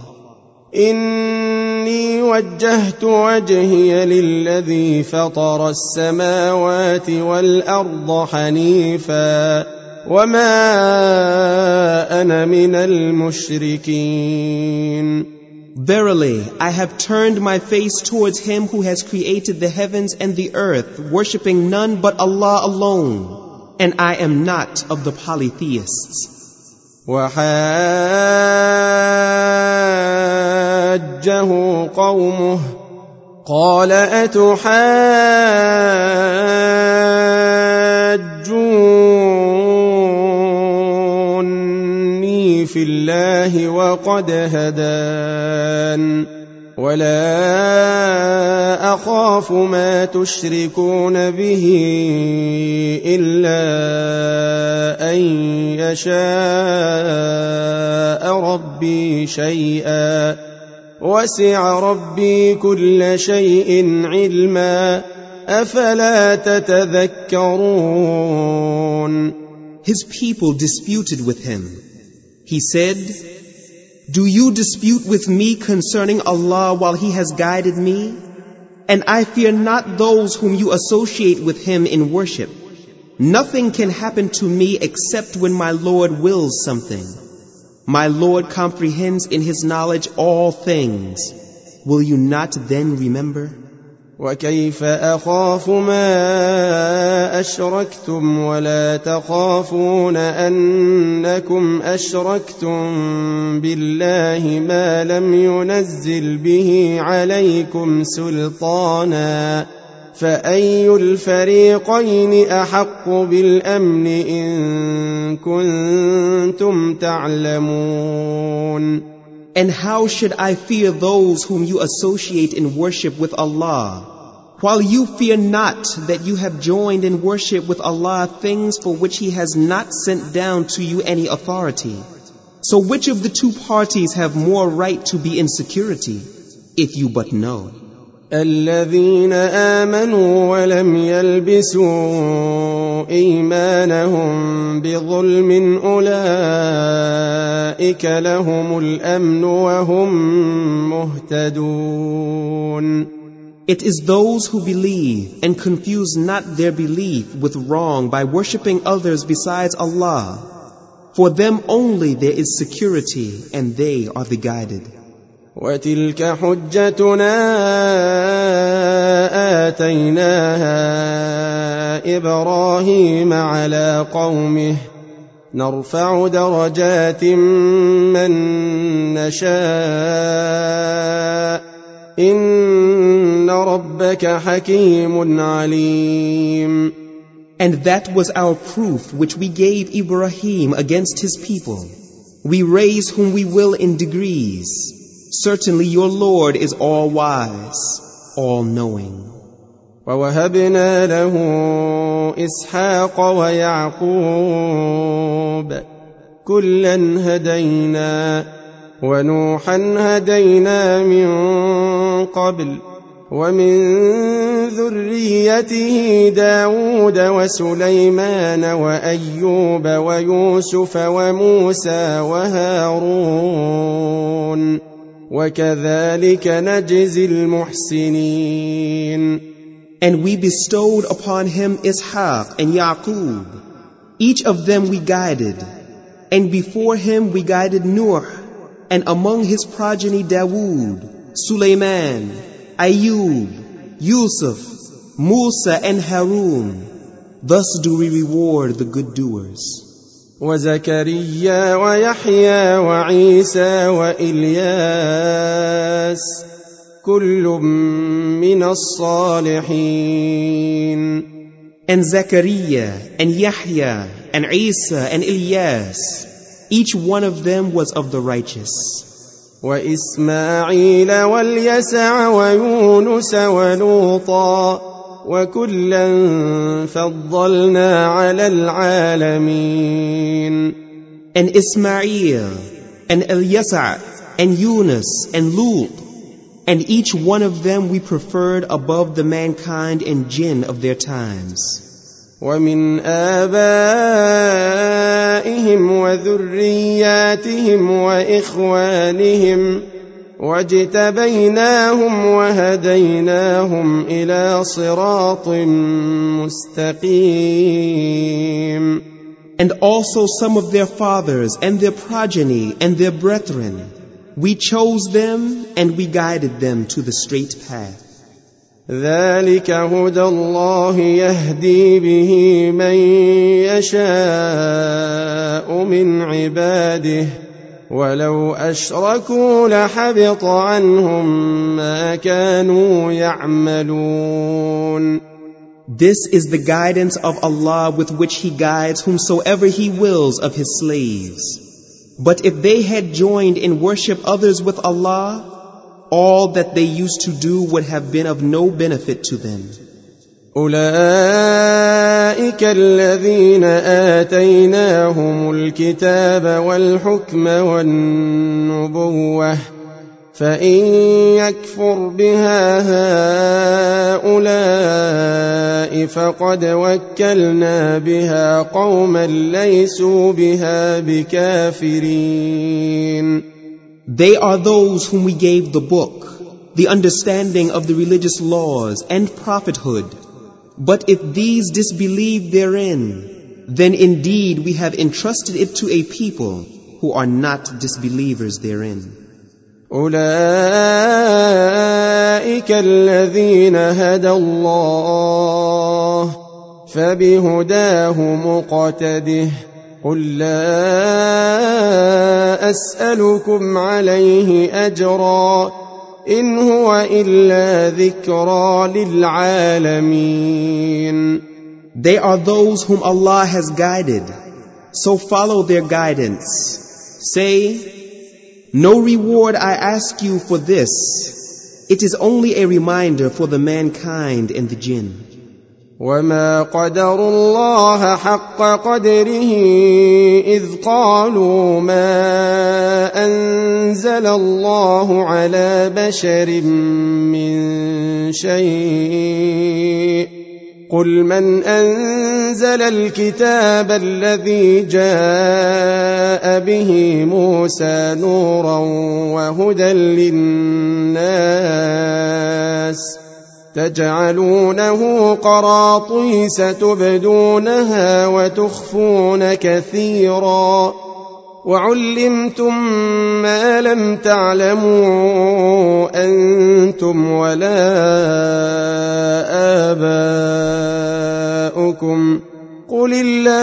Speaker 2: إني وجهت وجهي للذي فطر السماوات والأرض حنيفا وما أنا من المشركين.
Speaker 3: Verily, I have turned my face towards him who has created the heavens and the earth, worshipping none but Allah alone, and I am not of the polytheists.
Speaker 2: وحاجه قومه قال أتحاجوني في الله وقد هدان ولا أخاف ما تشركون به إلا أن يشاء ربي شيئا وسع ربي كل شيء علما أفلا تتذكرون.
Speaker 3: His people disputed with him. He said, "Do you dispute with me concerning Allah while He has guided me? And I fear not those whom you associate with Him in worship. Nothing can happen to me except when my Lord wills something. My Lord comprehends in His knowledge all things. Will you not then remember?"
Speaker 2: وكيف أخاف ما أشركتم ولا تخافون أنكم أشركتم بالله ما لم ينزل به عليكم سلطانا فأي الفريقين أحق بالأمن إن كنتم تعلمون.
Speaker 3: And how should I fear those whom you associate in worship with Allah, while you fear not that you have joined in worship with Allah things for which He has not sent down to you any authority? So which of the two parties have more right to be in security, if you but know?
Speaker 2: الذين آمنوا ولم يلبسوا إيمانهم بظلم أولئك لهم الأمن وهم مهتدون.
Speaker 3: It is those who believe and confuse not their belief with wrong by worshipping others besides Allah. For them only there is security, and they are the guided.
Speaker 2: وتلك حجتنا آتيناها إبراهيم على قومه نرفع درجات من نشاء إن ربك حكيم عليم.
Speaker 3: And that was our proof which we gave Ibrahim against his people. We raise whom we will in degrees. Certainly your Lord is all-wise, all-knowing.
Speaker 2: ووهبنا له إسحاق ويعقوب كلا هدينا ونوحا هدينا من قبل ومن ذريته داود وسليمان وأيوب ويوسف وموسى وهارون وكذلك نجزي المحسنين.
Speaker 3: And we bestowed upon him Ishaq and Yaqub. Each of them we guided. And before him we guided Nuh, and among his progeny Dawood, Sulaiman, Ayub, Yusuf, Musa and Harun. Thus do we reward the good doers.
Speaker 2: وزكريا ويحيى وعيسى وإلياس كل من الصالحين.
Speaker 3: And Zechariah and Yahya and Isa and Ilyas, each one of them was of the righteous.
Speaker 2: وإسماعيل واليسع ويونس ولوطا وكلا فضلنا على العالمين.
Speaker 3: And Ismail and Ilyasa and Yunus and Lut, and each one of them we preferred above the mankind and jinn of their times.
Speaker 2: ومن آبائهم وذرياتهم وإخوانهم واجتبيناهم وهديناهم إلى صراط مستقيم.
Speaker 3: And also some of their fathers and their progeny and their brethren, we chose them and we guided them to the straight path.
Speaker 2: ذلك هدى الله يهدي به من يشاء من عباده ولو أشركوا لحبط عنهم ما كانوا يعملون.
Speaker 3: This is the guidance of Allah with which He guides whomsoever He wills of His slaves. But if they had joined in worship others with Allah, all that they used to do would have been of no benefit to them.
Speaker 2: أولئك الذين آتيناهم الكتاب والحكم والنبوة فإن يكفر بها هؤلاء فقد وكلنا بها قوما ليسوا بها بكافرين.
Speaker 3: They are those whom we gave the book, the understanding of the religious laws and prophethood. But if these disbelieve therein, then indeed we have entrusted it to a people who are not disbelievers therein.
Speaker 2: أولئك الذين هدى الله فبهداه مقتده قل لا أسألكم عليه أجرا إن هو إلا ذكرى للعالمين.
Speaker 3: They are those whom Allah has guided, so follow their guidance. Say, no reward I ask you for this. It is only a reminder for the mankind and the jinn.
Speaker 2: وما قدروا الله حق قدره إذ قالوا ما أنزل الله على بشر من شيء قل من أنزل الكتاب الذي جاء به موسى نورا وهدى للناس تجعلونه قراطيس تبدونها وتخفون كثيرا وعلمتم ما لم تعلموا أنتم ولا آباؤكم قل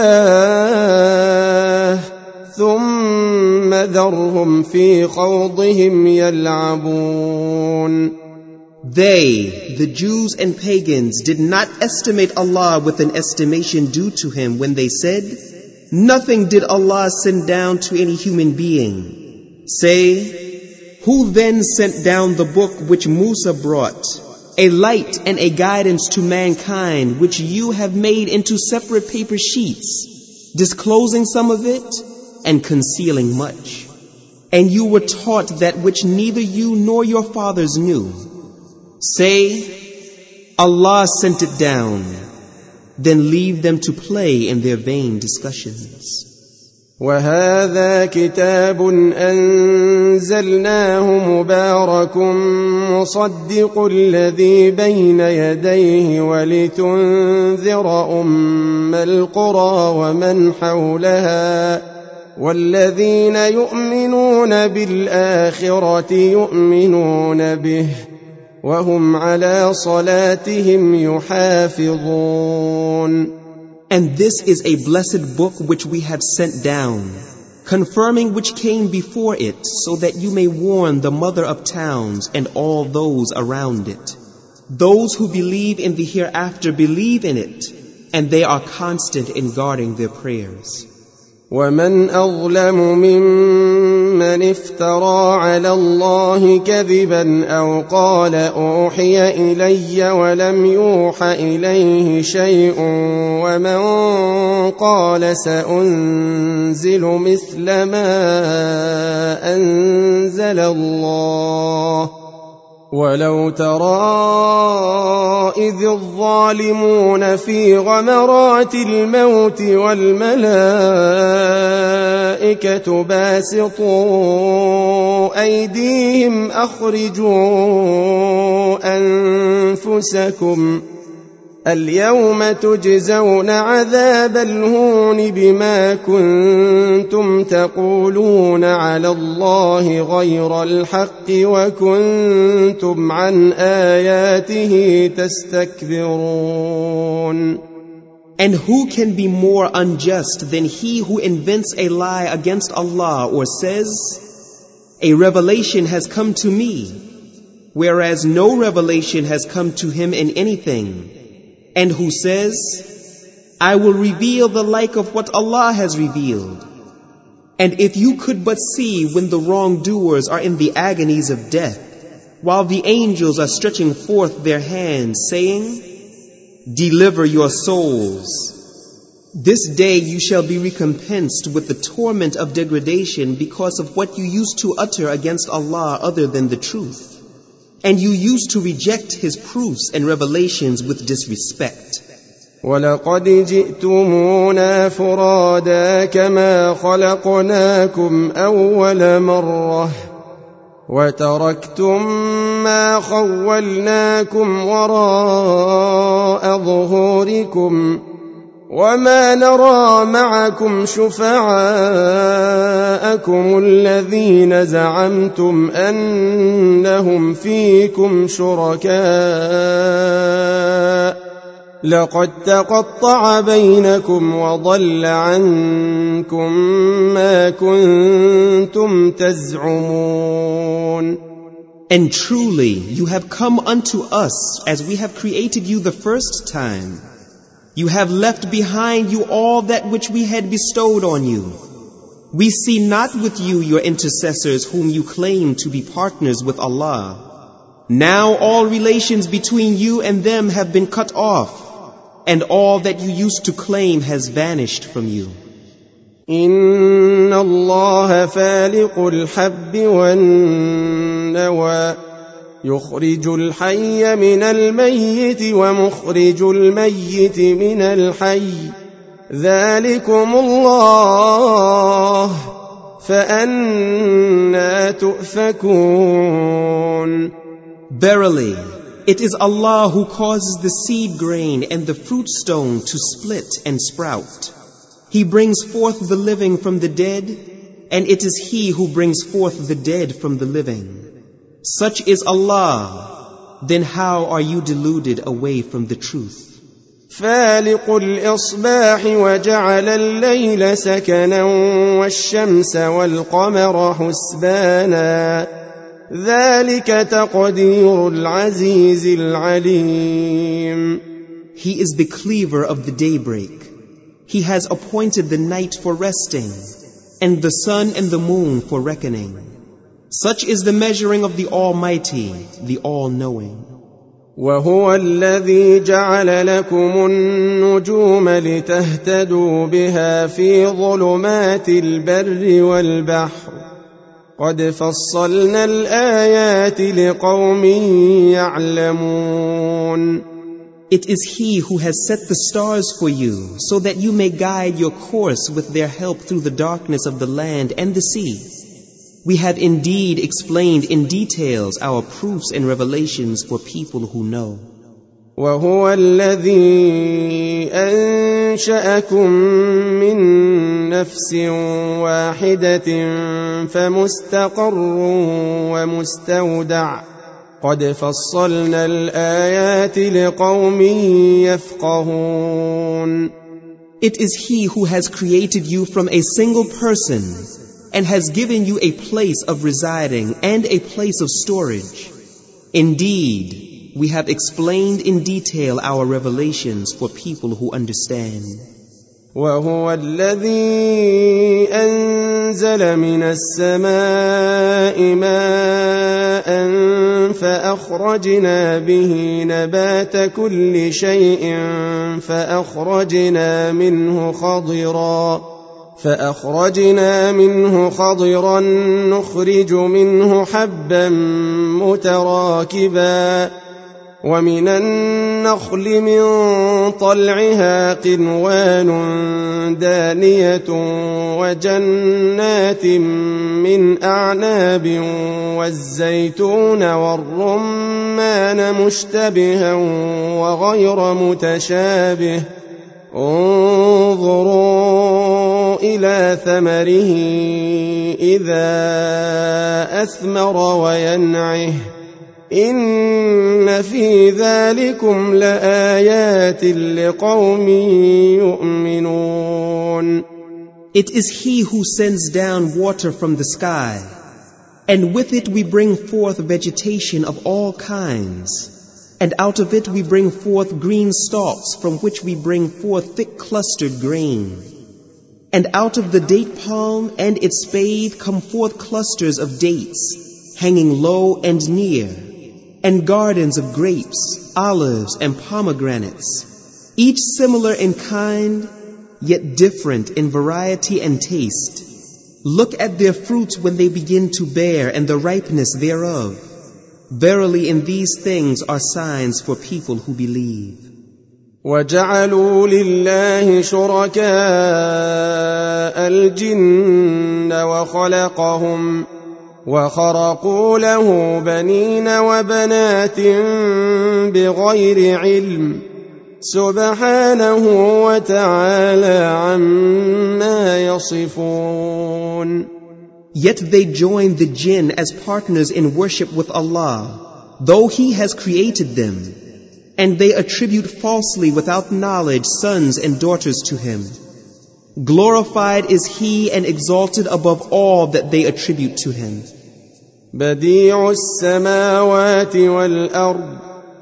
Speaker 2: الله ثم ذرهم في خوضهم يلعبون.
Speaker 3: They, the Jews and pagans, did not estimate Allah with an estimation due to Him when they said, "Nothing did Allah send down to any human being." Say, who then sent down the book which Musa brought, a light and a guidance to mankind, which you have made into separate paper sheets, disclosing some of it and concealing much. And you were taught that which neither you nor your fathers knew. Say, Allah sent it down. Then leave them to play in their vain discussions.
Speaker 2: وهذا كتاب أنزلناه مبارك مصدق الذي بين يديه ولتنذر أم القرى ومن حولها والذين يؤمنون بالآخرة يؤمنون به وهم على صلاتهم يحافظون.
Speaker 3: And this is a blessed book which we have sent down, confirming which came before it, so that you may warn the mother of towns and all those around it. Those who believe in the hereafter believe in it, and they are constant in guarding their prayers.
Speaker 2: ومن أظلم ممن افترى على الله كذبا أو قال أوحي إلي ولم يوح إليه شيء ومن قال سأنزل مثل ما أنزل الله ولو ترى إذ الظالمون في غمرات الموت والملائكة باسطوا أيديهم أخرجوا أنفسكم اليوم تجزون عذاب الهون بما كنتم تقولون على الله غير الحق وكنتم عن آياته تستكبرون.
Speaker 3: And who can be more unjust than he who invents a lie against Allah or says, "A revelation has come to me," whereas no revelation has come to him in anything, and who says, "I will reveal the like of what Allah has revealed." And if you could but see when the wrongdoers are in the agonies of death, while the angels are stretching forth their hands, saying, "Deliver your souls." This day you shall be recompensed with the torment of degradation because of what you used to utter against Allah other than the truth. And you used to reject His proofs and revelations with disrespect.
Speaker 2: وَلَقَدْ جِئْتُمُونَا فُرَادَى كَمَا خَلَقْنَاكُمْ أَوَّلَ مَرَّةٍ وَتَرَكْتُمْ مَا خَوَّلْنَاكُمْ وَرَاءَ ظُهُورِكُمْ وَمَا نَرَى مَعَكُمْ شُفَعَاءَكُمُ الَّذِينَ زَعَمْتُمْ أَنَّهُمْ فِيكُمْ شُرَكَاءُ لَقَدْ تَقَطَّعَ بَيْنَكُمْ وَضَلَّ عَنكُمْ مَا كُنْتُمْ تَزْعُمُونَ.
Speaker 3: And truly you have come unto us as we have created you the first time. You have left behind you all that which we had bestowed on you. We see not with you your intercessors whom you claim to be partners with Allah. Now all relations between you and them have been cut off, and all that you used to claim has vanished from you.
Speaker 2: إِنَّ اللَّهَ فَالِقُ الْحَبِّ وَالنَّوَى يخرج الحي من الميت ومخرج الميت من الحي ذلكم الله فأنى تؤفكون.
Speaker 3: Verily, it is Allah who causes the seed grain and the fruit stone to split and sprout. He brings forth the living from the dead. and it is He who brings forth the dead from the living. Such is Allah. Then how are you deluded away from the truth?
Speaker 2: فالق الإصباح وجعل الليل سكنا والشمس والقمر حسبانا ذلك تقدير العزيز العليم.
Speaker 3: He is the cleaver of the daybreak. He has appointed the night for resting, and the sun and the moon for reckoning. Such is the measuring of the Almighty, the All-Knowing.
Speaker 2: وهو الذي جعل لكم النجوم لتهتدوا بها في ظلمات البر والبحر قد فصلنا الآيات لقوم يعلمون.
Speaker 3: It is He who has set the stars for you, so that you may guide your course with their help through the darkness of the land and the sea. We have indeed explained in details our proofs and revelations for people who know.
Speaker 2: وهو الذي أنشأكم من نفس واحدة فمستقر ومستودع قد فصلنا الآيات لقوم يفقهون.
Speaker 3: It is He who has created you from a single person and has given you a place of residing and a place of storage. Indeed, we have explained in detail our revelations for people who understand.
Speaker 2: وهو الذي أنزل من السماء ماء فأخرجنا به نبات كل شيء فأخرجنا منه خضرا فأخرجنا منه خضرا نخرج منه حبا متراكبا ومن النخل من طلعها قنوان دانية وجنات من أعناب والزيتون والرمان مشتبها وغير متشابه انظروا إلى ثمره إذا أثمر وينعه إن في ذلكم لآيات لقوم يؤمنون.
Speaker 3: It is He who sends down water from the sky, and with it we bring forth vegetation of all kinds, and out of it we bring forth green stalks from which we bring forth thick clustered grain. And out of the date palm and its spathe come forth clusters of dates, hanging low and near, and gardens of grapes, olives, and pomegranates, each similar in kind, yet different in variety and taste. Look at their fruits when they begin to bear and the ripeness thereof. Verily in these things are signs for people who believe.
Speaker 2: وَجَعَلُوا لِلَّهِ شُرَكَاءَ الْجِنَّ وَخَلَقَهُمْ وَخَرَقُوا لَهُ بَنِينَ وَبَنَاتٍ بِغَيْرِ عِلْمٍ سُبْحَانَهُ وَتَعَالَى عَمَّا يَصِفُونَ.
Speaker 3: Yet they join the jinn as partners in worship with Allah, though He has created them, and they attribute falsely without knowledge sons and daughters to Him. Glorified is He and exalted above all that they attribute to Him.
Speaker 2: بديع السماوات والأرض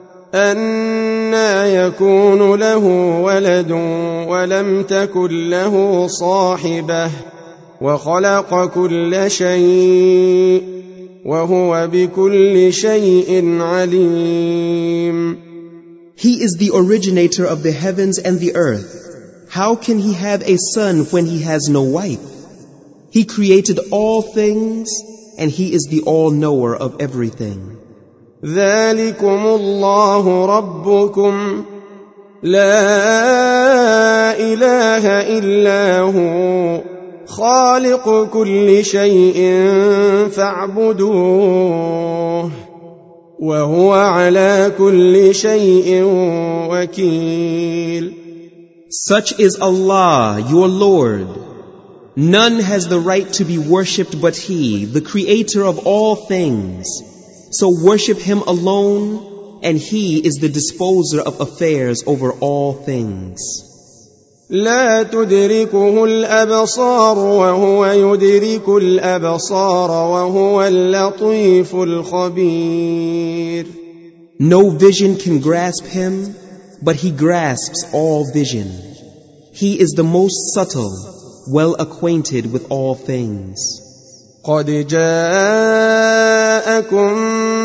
Speaker 2: أنى يكون له ولد ولم تكن له صاحبة وخلق كل شيء وهو بكل شيء عليم.
Speaker 3: He is the originator of the heavens and the earth. How can He have a son when He has no wife? He created all things, and He is the all-knower of everything.
Speaker 2: ذلكم الله ربكم لا إله إلا هو خالق كل شيء فاعبدوه وهو على كل شيء وكيل.
Speaker 3: Such is Allah, your Lord. None has the right to be worshipped but He, the Creator of all things. So worship Him alone, and He is the disposer of affairs over all things.
Speaker 2: لا تدركه الأبصار وهو يدرك الأبصار وهو اللطيف الخبير.
Speaker 3: No vision can grasp Him, but He grasps all vision. He is the most subtle, well acquainted with all things.
Speaker 2: قد جاءكم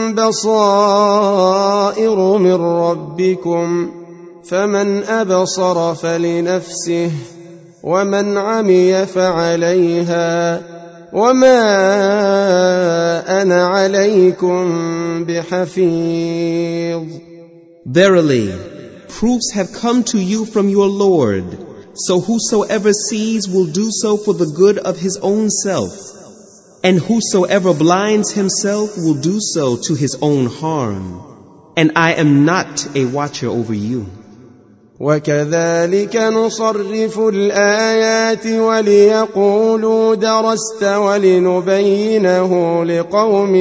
Speaker 2: بصائر من ربكم فمن أبصر فلنفسه ومن عمي فعليها وما أنا عليكم بحفيظ.
Speaker 3: Verily, proofs have come to you from your Lord, so whosoever sees will do so for the good of his own self, and whosoever blinds himself will do so to his own harm, and I am not a watcher over you.
Speaker 2: وكذلك نصرف الآيات وليقولوا درست ولنبينه لقوم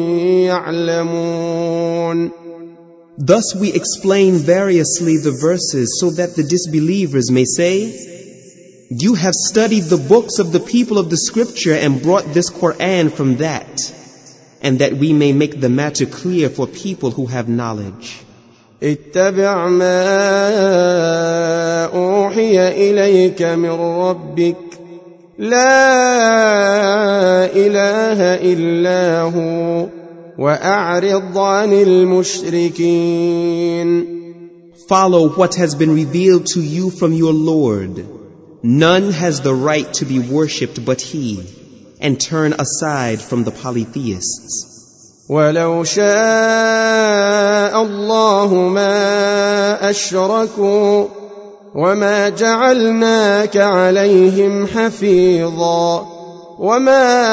Speaker 2: يعلمون.
Speaker 3: Thus we explain variously the verses so that the disbelievers may say, You have studied the books of the people of the scripture and brought this Quran from that, and that we may make the matter clear for people who have knowledge.
Speaker 2: اتبع ما أوحي إليك من ربك لا إله إلا هو وأعرض عن المشركين.
Speaker 3: Follow what has been revealed to you from your Lord. None has the right to be worshipped but He, and turn aside from the polytheists.
Speaker 2: ولو شاء الله ما أشركوا وما جعلناك عليهم حفيظا وما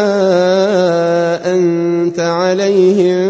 Speaker 2: أنت عليهم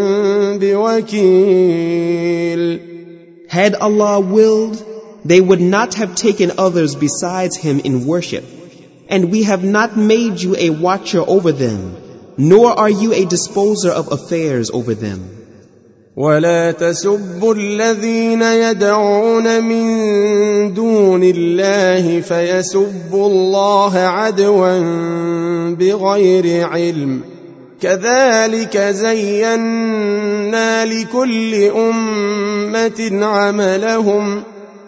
Speaker 2: بوكيل.
Speaker 3: Had Allah willed, they would not have taken others besides Him in worship, and we have not made you a watcher over them, nor are you a disposer of affairs over them.
Speaker 2: ولا تسبوا الذين يدعون من دون الله فيسبوا الله عدوا بغير علم كذلك زينا لكل أمة عملهم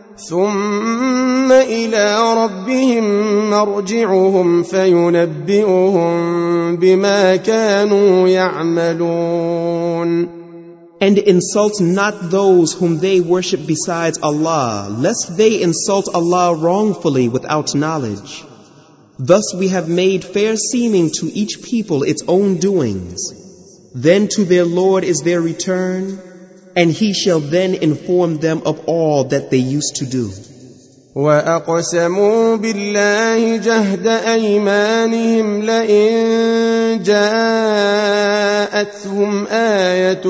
Speaker 2: ثم إلى ربهم مرجعهم فينبئهم بما كانوا يعملون.
Speaker 3: And insult not those whom they worship besides Allah, lest they insult Allah wrongfully without knowledge. Thus we have made fair seeming to each people its own doings. Then to their Lord is their return, and He shall then inform them of all that they used to do.
Speaker 2: وأقسموا بالله جهد أيمانهم لئن جاءتهم آية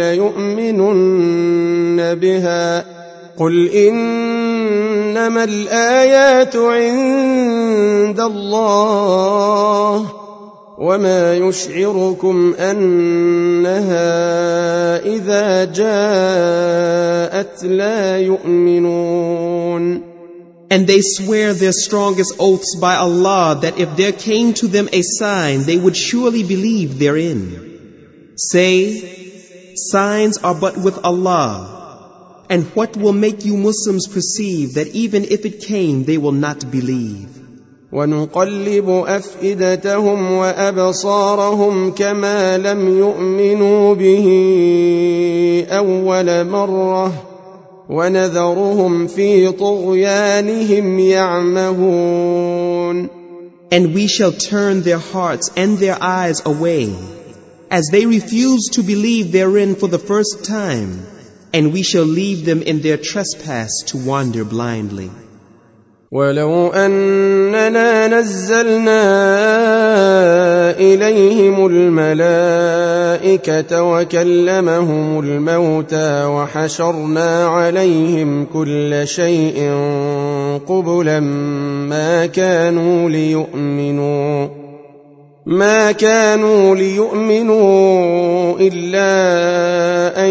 Speaker 2: ليؤمنن بها قل إنما الآيات عند الله وما يشعركم أنها إذا جاءت لا يؤمنون.
Speaker 3: And they swear their strongest oaths by Allah that if there came to them a sign, they would surely believe therein. Say, signs are but with Allah. And what will make you Muslims perceive that even if it came, they will not believe?
Speaker 2: ونقلب أفئدتهم وأبصارهم كما لم يؤمنوا به أول مرة وَنَذَرُهُمْ فِي طُغْيَانِهِمْ يَعْمَهُونَ.
Speaker 3: And we shall turn their hearts and their eyes away, as they refuse to believe therein for the first time, and we shall leave them in their trespass to wander blindly.
Speaker 2: ولو أننا نزلنا إليهم الملائكة وكلمهم الموتى وحشرنا عليهم كل شيء قبلا ما كانوا ليؤمنوا ما كانوا ليؤمنوا إلا أن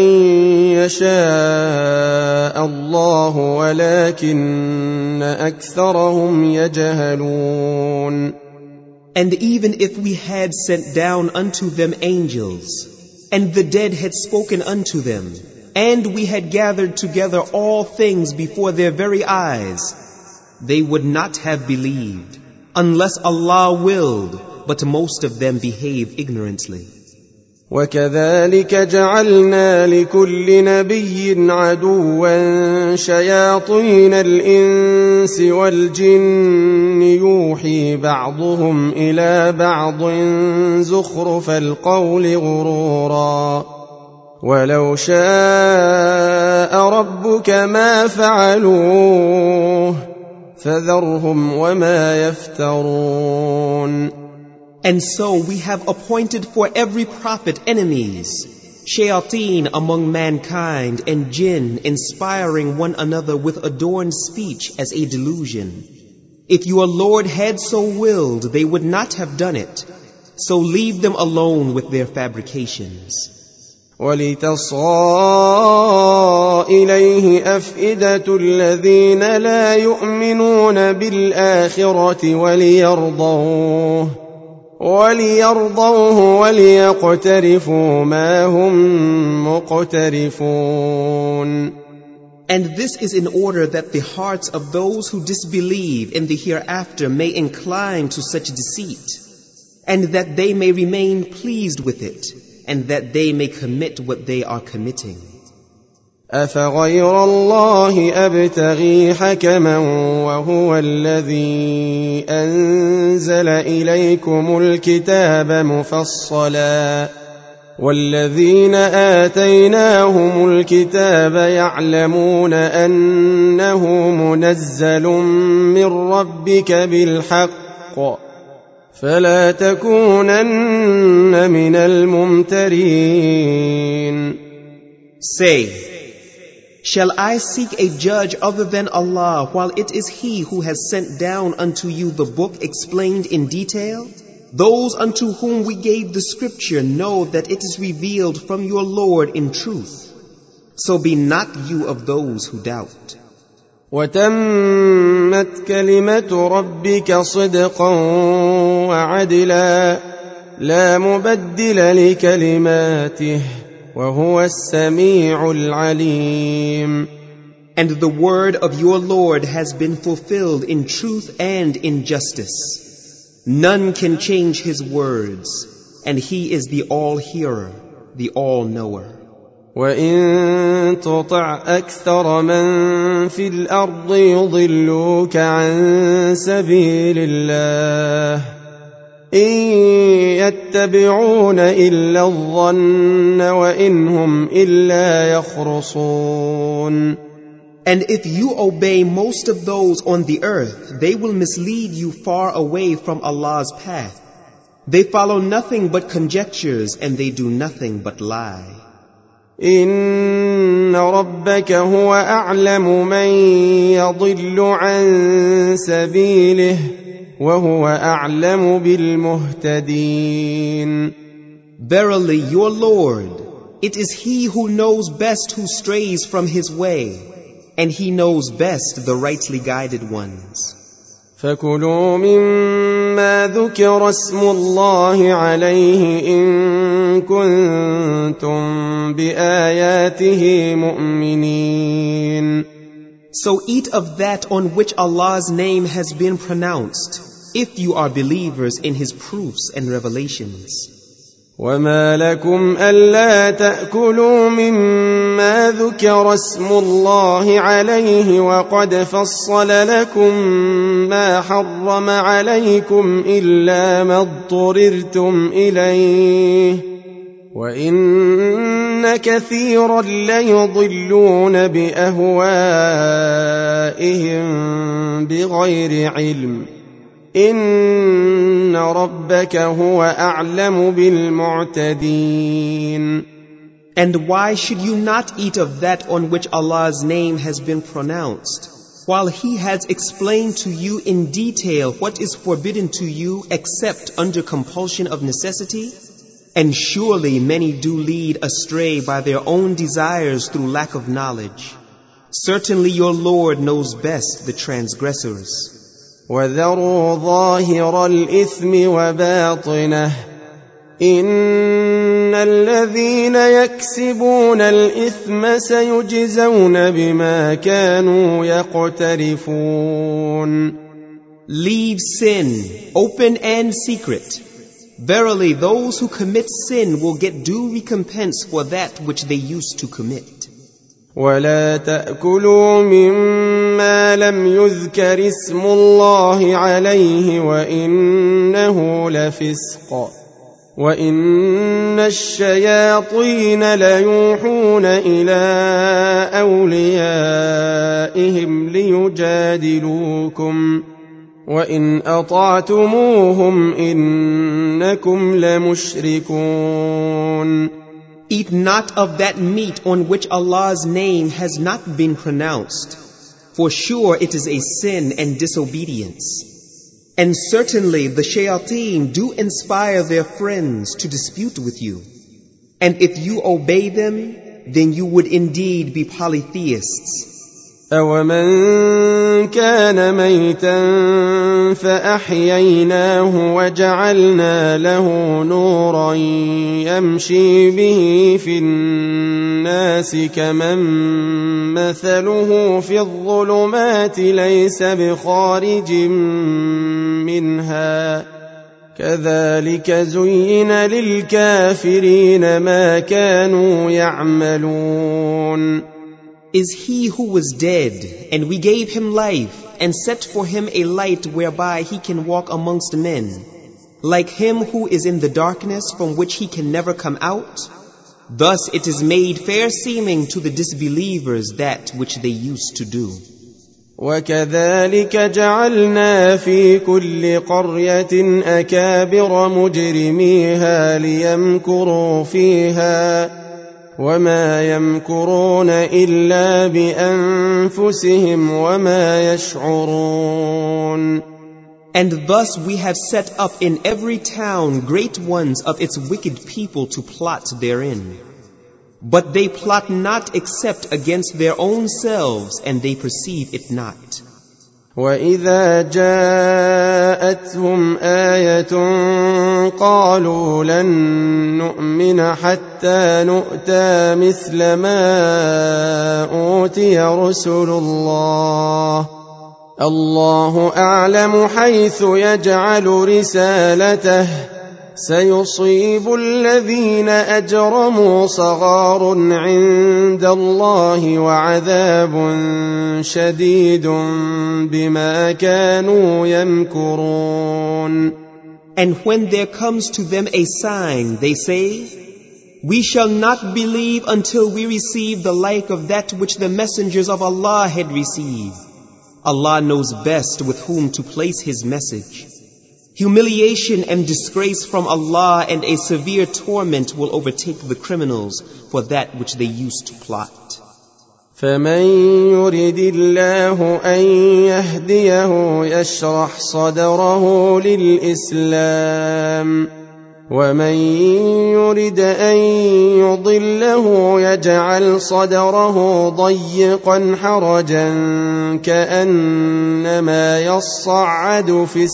Speaker 2: يشاء الله ولكن أكثرهم يجهلون.
Speaker 3: And even if we had sent down unto them angels, and the dead had spoken unto them, and we had gathered together all things before their very eyes, they would not have believed, unless Allah willed, but most of them behave ignorantly.
Speaker 2: وكذلك جعلنا لكل نبي عدوا شياطين الإنس والجن يوحي بعضهم إلى بعض زخرف القول غرورا ولو شاء ربك ما فعلوه فذرهم وما يفترون.
Speaker 3: And so we have appointed for every prophet enemies, shayateen among mankind and jinn, inspiring one another with adorned speech as a delusion. If your Lord had so willed, they would not have done it. So leave them alone with their fabrications.
Speaker 2: وَلِتَصْغَىٰ إِلَيْهِ أَفْئِدَةُ الَّذِينَ لَا يُؤْمِنُونَ بِالْآخِرَةِ وَلِيَرْضَوْهُ وليرضوه وليقترفوا ما هم مقترفون.
Speaker 3: And this is in order that the hearts of those who disbelieve in the hereafter may incline to such deceit, and that they may remain pleased with it, and that they may commit what they are committing.
Speaker 2: أفغير الله أبتغي حكما وهو الذي أنزل إليكم الكتاب مفصلا والذين آتيناهم الكتاب يعلمون أنه منزل من ربك بالحق فلا تكونن من الممترين.
Speaker 3: Say, shall I seek a judge other than Allah while it is He who has sent down unto you the book explained in detail? Those unto whom we gave the scripture know that it is revealed from your Lord in truth. So be not you of those who doubt.
Speaker 2: وَتَمَّتْ كَلِمَةُ رَبِّكَ صِدْقًا وَعَدْلًا لَا مُبَدِّلَ لِكَلِمَاتِهِ وَهُوَ السَّمِيعُ الْعَلِيمُ.
Speaker 3: And the word of your Lord has been fulfilled in truth and in justice. None can change His words, and He is the all-hearer, the all-knower.
Speaker 2: وَإِن تُطِعْ أَكْثَرَ مَن فِي الْأَرْضِ يُضِلُّوكَ عَن سَبِيلِ اللَّهِ إِن يَتَّبِعُونَ إِلَّا الظَّنَّ وَإِنْ هُمْ إِلَّا يَخْرُصُونَ.
Speaker 3: And if you obey most of those on the earth, they will mislead you far away from Allah's path. They follow nothing but conjectures, and they do nothing but lie.
Speaker 2: إِنَّ رَبَّكَ هُوَ أَعْلَمُ مَن يَضِلُّ عَن سَبِيلِهِ وَهُوَ أَعْلَمُ بِالْمُهْتَدِينَ.
Speaker 3: Verily, your Lord, it is He who knows best who strays from His way, and He knows best the rightly guided ones.
Speaker 2: فَكُلُوا مِمَّا ذُكِرَ اسْمُ اللَّهِ عَلَيْهِ إِن كُنتُم بِآيَاتِهِ مُؤْمِنِينَ.
Speaker 3: So eat of that on which Allah's name has been pronounced, if you are believers in His proofs and revelations.
Speaker 2: وَمَا لَكُمْ أَلَّا تَأْكُلُوا مِمَّا ذُكِرَ اسْمُ اللَّهِ عَلَيْهِ وَقَدْ فَصَّلَ لَكُم مَّا حَرَّمَ عَلَيْكُمْ إِلَّا مَا اضْطُرِرْتُمْ إِلَيْهِ وَإِنَّ كَثِيرًا لَّيُضِلُّونَ بِأَهْوَائِهِم بغير علم إن ربك هو أعلم بالمعتدين.
Speaker 3: And why should you not eat of that on which Allah's name has been pronounced, while He has explained to you in detail what is forbidden to you except under compulsion of necessity? And surely many do lead astray by their own desires through lack of knowledge. Certainly your Lord knows best the transgressors.
Speaker 2: وَذَرُوا ظَاهِرَ الْإِثْمِ وَبَاطِنَهُ إِنَّ الَّذِينَ يَكْسِبُونَ الْإِثْمَ سَيُجْزَوْنَ بِمَا كَانُوا يَقْتَرِفُونَ.
Speaker 3: Leave sin, open and secret. Verily, those who commit sin will get due recompense for that which they used to commit.
Speaker 2: ولا تأكلوا مما لم يذكر اسم الله عليه وإنه لفسق وإن الشياطين ليوحون إلى أوليائهم ليجادلوكم وإن أطعتموهم إنكم لمشركون.
Speaker 3: Eat not of that meat on which Allah's name has not been pronounced, for sure it is a sin and disobedience. And certainly the shayateen do inspire their friends to dispute with you. And if you obey them, then you would indeed be polytheists.
Speaker 2: أَوَمَنْ كَانَ مَيْتًا فَأَحْيَيْنَاهُ وَجَعَلْنَا لَهُ نُورًا يَمْشِي بِهِ فِي النَّاسِ كَمَنْ مَثَلُهُ فِي الظُّلُمَاتِ لَيْسَ بِخَارِجٍ مِنْهَا كَذَلِكَ زُيِّنَ لِلْكَافِرِينَ مَا كَانُوا يَعْمَلُونَ.
Speaker 3: Is he who was dead, and we gave him life, and set for him a light whereby he can walk amongst men, like him who is in the darkness from which he can never come out? Thus it is made fair seeming to the disbelievers that which they used to do.
Speaker 2: وَكَذَلِكَ جَعَلْنَا فِي كُلِّ قَرْيَةٍ أَكَابِرَ مُجْرِمِيهَا لِيَمْكُرُوا فِيهَا وَمَا يَمْكُرُونَ إِلَّا بِأَنفُسِهِمْ وَمَا يَشْعُرُونَ.
Speaker 3: And thus we have set up in every town great ones of its wicked people to plot therein. But they plot not except against their own selves, and they perceive it not.
Speaker 2: وَإِذَا جَاءَتْهُمْ آيَةٌ قَالُوا لَن نُّؤْمِنَ حَتَّى نُؤْتَىٰ مِثْلَ مَا أُوتِيَ رُسُلُ اللَّهِ اللَّهُ أَعْلَمُ حَيْثُ يَجْعَلُ رِسَالَتَهُ سيصيب الذين أجرموا صغار عند الله وعذاب شديد بما كانوا يمكرون.
Speaker 3: And when there comes to them a sign, they say, we shall not believe until we receive the like of that which the messengers of Allah had received. Allah knows best with whom to place His message. Humiliation and disgrace from Allah and a severe torment will overtake the criminals for that which they used to plot.
Speaker 2: فَمَن يُرِدِ اللَّهُ أَن يَهْدِيَهُ يَشْرَحْ صَدْرَهُ لِلْإِسْلَامِ وَمَن يُرِدْ أَن يُضِلَّهُ يَجْعَلْ صَدْرَهُ ضَيِّقًا حَرَجًا كَأَنَّمَا يَصَّعَّدُ فِي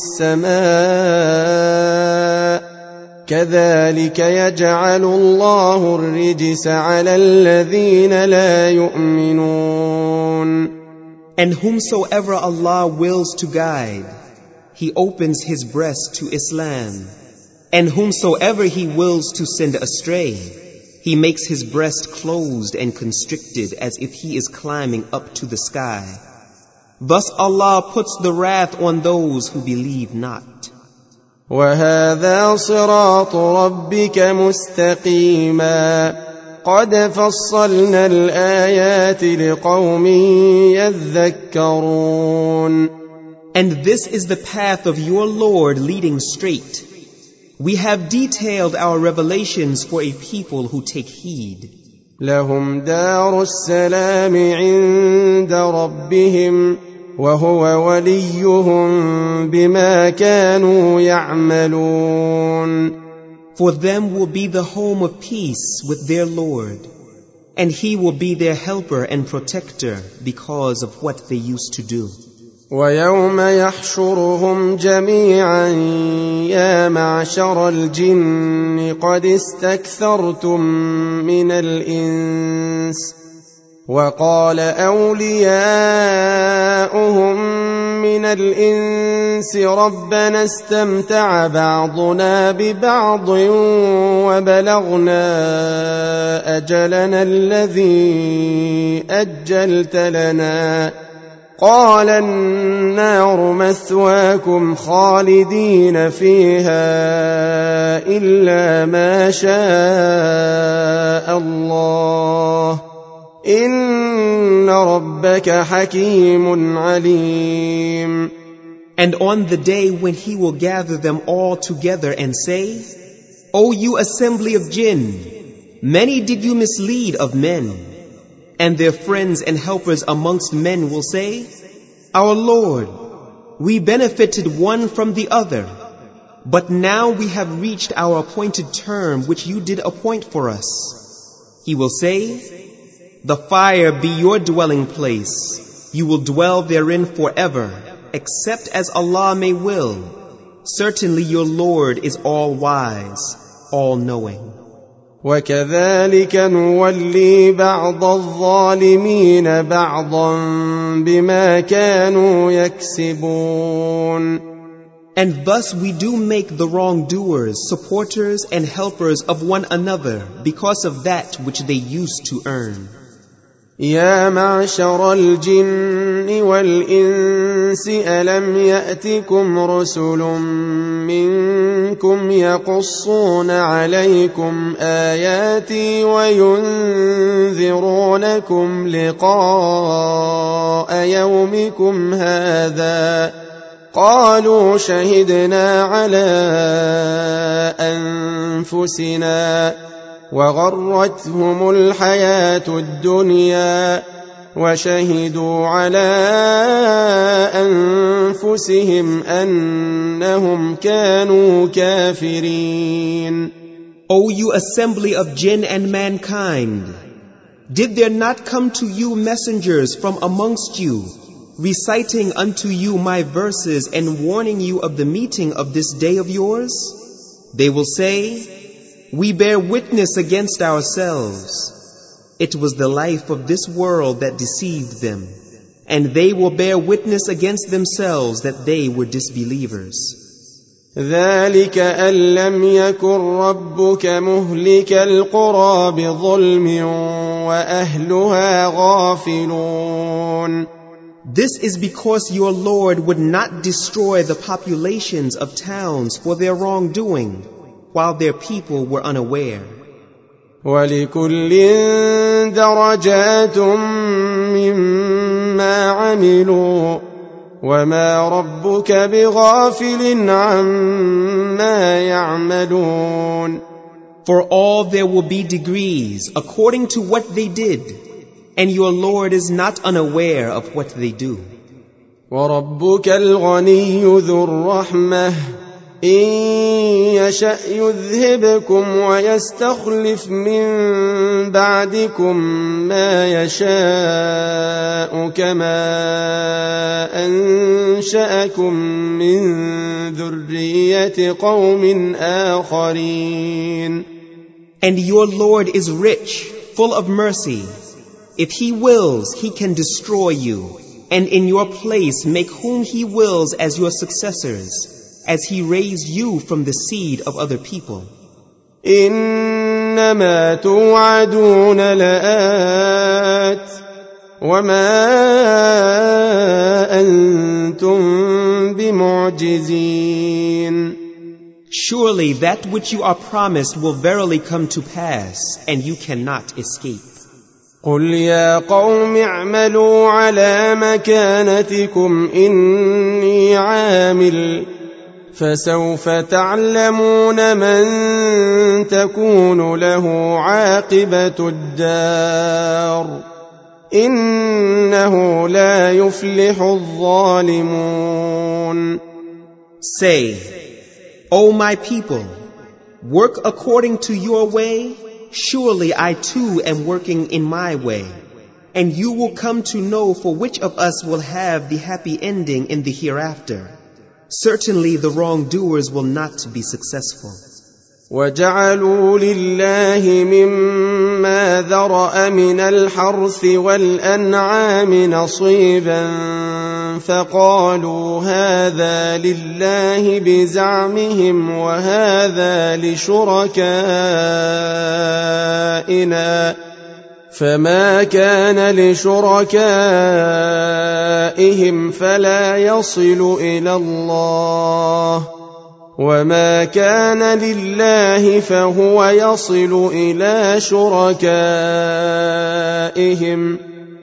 Speaker 2: السَّمَاءِ كَذَلِكَ يَجْعَلُ اللَّهُ الرِّجْسَ عَلَى الَّذِينَ لَا يُؤْمِنُونَ.
Speaker 3: And whomsoever Allah wills to guide, He opens his breast to Islam. And whomsoever He wills to send astray, He makes his breast closed and constricted as if he is climbing up to the sky. Thus Allah puts the wrath on those who believe not.
Speaker 2: وَهَذَا صِرَاطُ رَبِّكَ مُسْتَقِيمًا قَدْ فَصَّلْنَا الْآيَاتِ لِقَوْمٍ يَذَّكَّرُونَ.
Speaker 3: And this is the path of your Lord leading straight. We have detailed our revelations for a people who take heed.
Speaker 2: لهم دار السلام عند ربهم وهو وليهم بما كانوا يعملون.
Speaker 3: For them will be the home of peace with their Lord, and He will be their helper and protector because of what they used to do.
Speaker 2: ويوم يحشرهم جميعا يا معشر الجن قد استكثرتم من الإنس وقال أولياؤهم من الإنس ربنا استمتع بعضنا ببعض وبلغنا أجلنا الذي أجلت لنا قال النار مثواكم خالدين فيها إلا ما شاء الله إن ربك حكيم عليم.
Speaker 3: And on the day when He will gather them all together and say, O you assembly of jinn, many did you mislead of men. And their friends and helpers amongst men will say, Our Lord, we benefited one from the other, but now we have reached our appointed term which you did appoint for us. He will say, The fire be your dwelling place. You will dwell therein forever, except as Allah may will. Certainly your Lord is all-wise, all-knowing.
Speaker 2: وكذلك نولي بعض الظالمين بعضا بما كانوا يكسبون.
Speaker 3: And thus we do make the wrongdoers supporters and helpers of one another because of that which they used to earn.
Speaker 2: يا معشر الجن والإنس ألم يأتكم رسل منكم يقصون عليكم آياتي وينذرونكم لقاء يومكم هذا قالوا شهدنا على أنفسنا وغرتهم الحياة الدنيا وشهدوا على أنفسهم أنهم كانوا كافرين.
Speaker 3: O you assembly of jinn and mankind, did there not come to you messengers from amongst you, reciting unto you my verses and warning you of the meeting of this day of yours? They will say, We bear witness against ourselves. It was the life of this world that deceived them, and they will bear witness against themselves that they were disbelievers.
Speaker 2: ذلك أن لم يكن ربك مهلك القرى بظلم وأهلها غافلون.
Speaker 3: This is because your Lord would not destroy the populations of towns for their wrongdoing, while their people were unaware.
Speaker 2: وَلِكُلٍّ دَرَجَاتٌ مِّمَّا عَمِلُوا وَمَا رَبُّكَ بِغَافِلٍ عَمَّا يَعْمَلُونَ.
Speaker 3: For all there will be degrees according to what they did, and your Lord is not unaware of what they do.
Speaker 2: وَرَبُّكَ الْغَنِيُّ ذُو الرَّحْمَةِ إن يشأ يذهبكم ويستخلف من بعدكم ما يشاء كما أنشأكم من ذرية قوم آخرين.
Speaker 3: And your Lord is rich, full of mercy. If He wills, He can destroy you, and in your place make whom He wills as your successors, as He raised you from the seed of other people.
Speaker 2: إنما توعدون لآت وما أنتم بمعجزين.
Speaker 3: Surely that which you are promised will verily come to pass, and you cannot escape.
Speaker 2: قل يا قوم اعملوا على مكانتكم إني عامل فسوف تعلمون من تكون له عاقبة الدار إنه لا يفلح الظالمون.
Speaker 3: Say, O my people, work according to your way. Surely I too am working in my way. And you will come to know for which of us will have the happy ending in the hereafter. Certainly the wrongdoers will not be successful.
Speaker 2: وَجَعَلُوا لِلَّهِ مِمَّا ذَرَأَ مِنَ الْحَرْثِ وَالْأَنْعَامِ نَصِيبًا فَقَالُوا هَذَا لِلَّهِ بِزَعْمِهِمْ وَهَذَا لِشُرَكَائِنَا فَمَا كَانَ لِشُرَكَائِهِمْ فَلَا يَصِلُ إِلَى اللَّهِ وَمَا كَانَ لِلَّهِ فَهُوَ يَصِلُ إِلَى شُرَكَائِهِمْ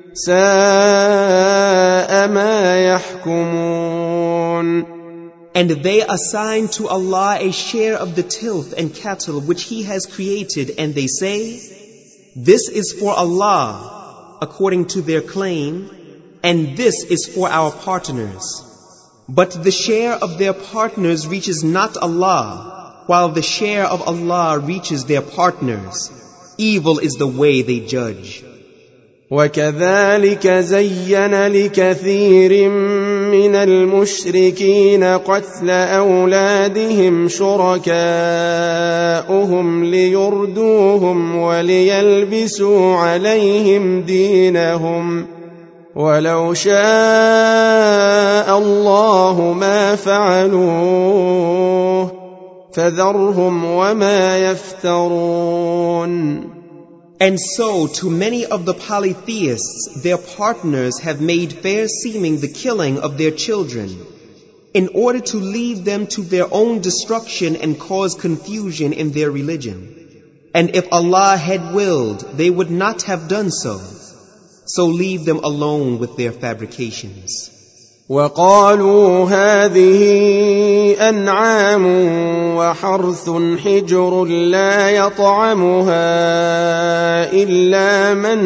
Speaker 2: سَاءَ مَا يَحْكُمُونَ.
Speaker 3: And they assign to Allah a share of the tilth and cattle which He has created, and they say, this is for Allah, according to their claim, and this is for our partners. But the share of their partners reaches not Allah, while the share of Allah reaches their partners. Evil is the way they judge.
Speaker 2: وَكَذَلِكَ زَيَّنَ لِكَثِيرٍ مِّنَ الْمُشْرِكِينَ قَتْلَ أَوْلَادِهِمْ شُرَكَاؤُهُمْ لِيُرْدُوهُمْ وَلِيَلْبِسُوا عَلَيْهِمْ دِينَهُمْ وَلَوْ شَاءَ اللَّهُ مَا فَعَلُوهُ فَذَرْهُمْ وَمَا يَفْتَرُونَ.
Speaker 3: And so to many of the polytheists, their partners have made fair seeming the killing of their children, in order to lead them to their own destruction and cause confusion in their religion. And if Allah had willed, they would not have done so. So leave them alone with their fabrications.
Speaker 2: وَقَالُوا هَذِهِ أَنْعَامٌ وَحَرْثٌ حِجْرٌ لَا يَطْعَمُهَا إِلَّا مَن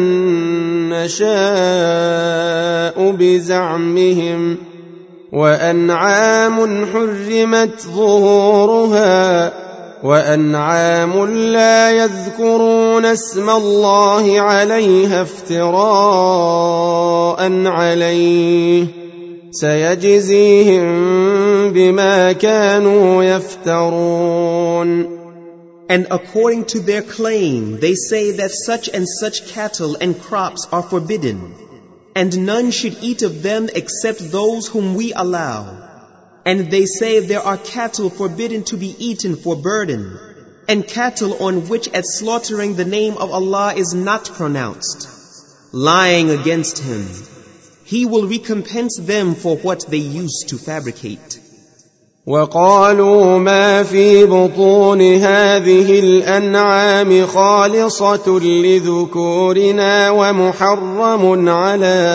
Speaker 2: نَّشَاءُ بِزَعْمِهِمْ وَأَنْعَامٌ حُرِّمَتْ ظُهُورُهَا وَأَنْعَامٌ لَّا يَذْكُرُونَ اسْمَ اللَّهِ عَلَيْهَا افْتِرَاءً عَلَيْهِ سَيَجْزِيهِم بِمَا كَانُوا يَفْتَرُونَ.
Speaker 3: And according to their claim, they say that such and such cattle and crops are forbidden, and none should eat of them except those whom we allow. And they say there are cattle forbidden to be eaten for burden, and cattle on which at slaughtering the name of Allah is not pronounced, lying against Him. He will recompense them for what they used to fabricate.
Speaker 2: وَقَالُوا مَا فِي بُطُونِ هَذِهِ الْأَنْعَامِ خَالِصَةٌ لِذُكُورِنَا وَمُحَرَّمٌ عَلَى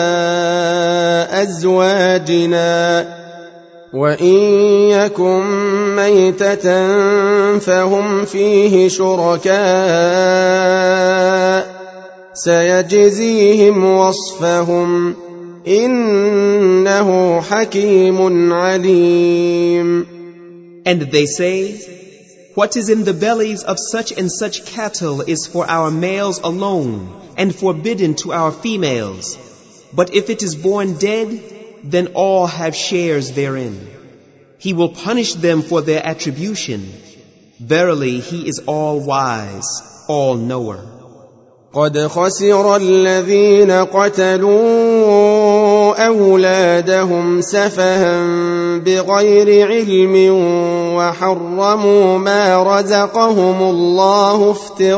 Speaker 2: أَزْوَاجِنَا وَإِن يَكُن مَّيْتَةً فَهُمْ فِيهِ شُرَكَاءُ سَيَجْزِيهِمْ وَصْفَهُمْ إِنَّهُ حَكِيمٌ عَلِيمٌ.
Speaker 3: And they say, what is in the bellies of such and such cattle is for our males alone, and forbidden to our females. But if it is born dead, then all have shares therein. He will punish them for their attribution. Verily, He is all-wise, all-knower.
Speaker 2: قد خسر الذين قتلوا أولادهم سفها بغير علم وحرموا ما رزقهم الله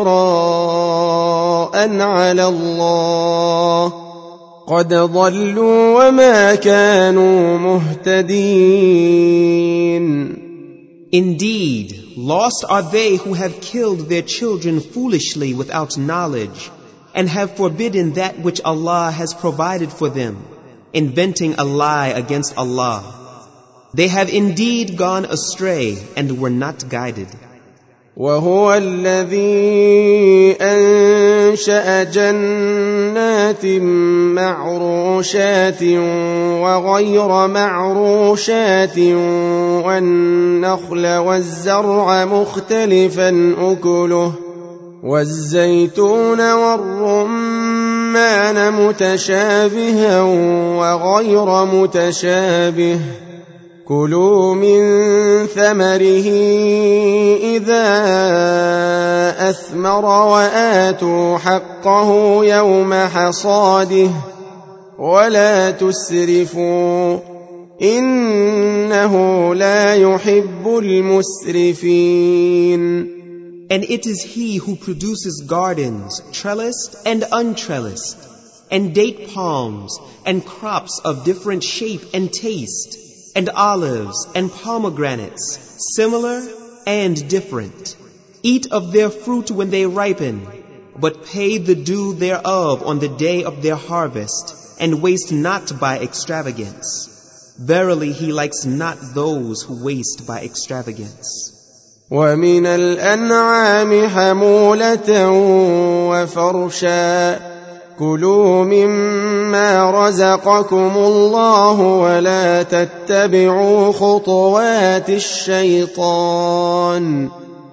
Speaker 2: افتراء على الله قد ضلوا وما كانوا مهتدين.
Speaker 3: Indeed, lost are they who have killed their children foolishly without knowledge, and have forbidden that which Allah has provided for them, inventing a lie against Allah. They have indeed gone astray and were not guided.
Speaker 2: وهو الذي أنشأ جنات معروشات وغير معروشات والنخل والزرع مختلفا أكله والزيتون والرمان متشابها وغير متشابه كلوا من ثمره إذا أثمر وآتوا حقه يوم حصاده ولا تسرفوا إنه لا يحب المسرفين.
Speaker 3: And it is He who produces gardens, trellised and untrellised, and date palms, and crops of different shape and taste, and olives and pomegranates, similar and different. Eat of their fruit when they ripen, but pay the due thereof on the day of their harvest, and waste not by extravagance. Verily, He likes not those who waste by extravagance.
Speaker 2: ومن الأنعام حمولة وفرشا كلوا مما رزقكم الله ولا تتبعوا خطوات الشيطان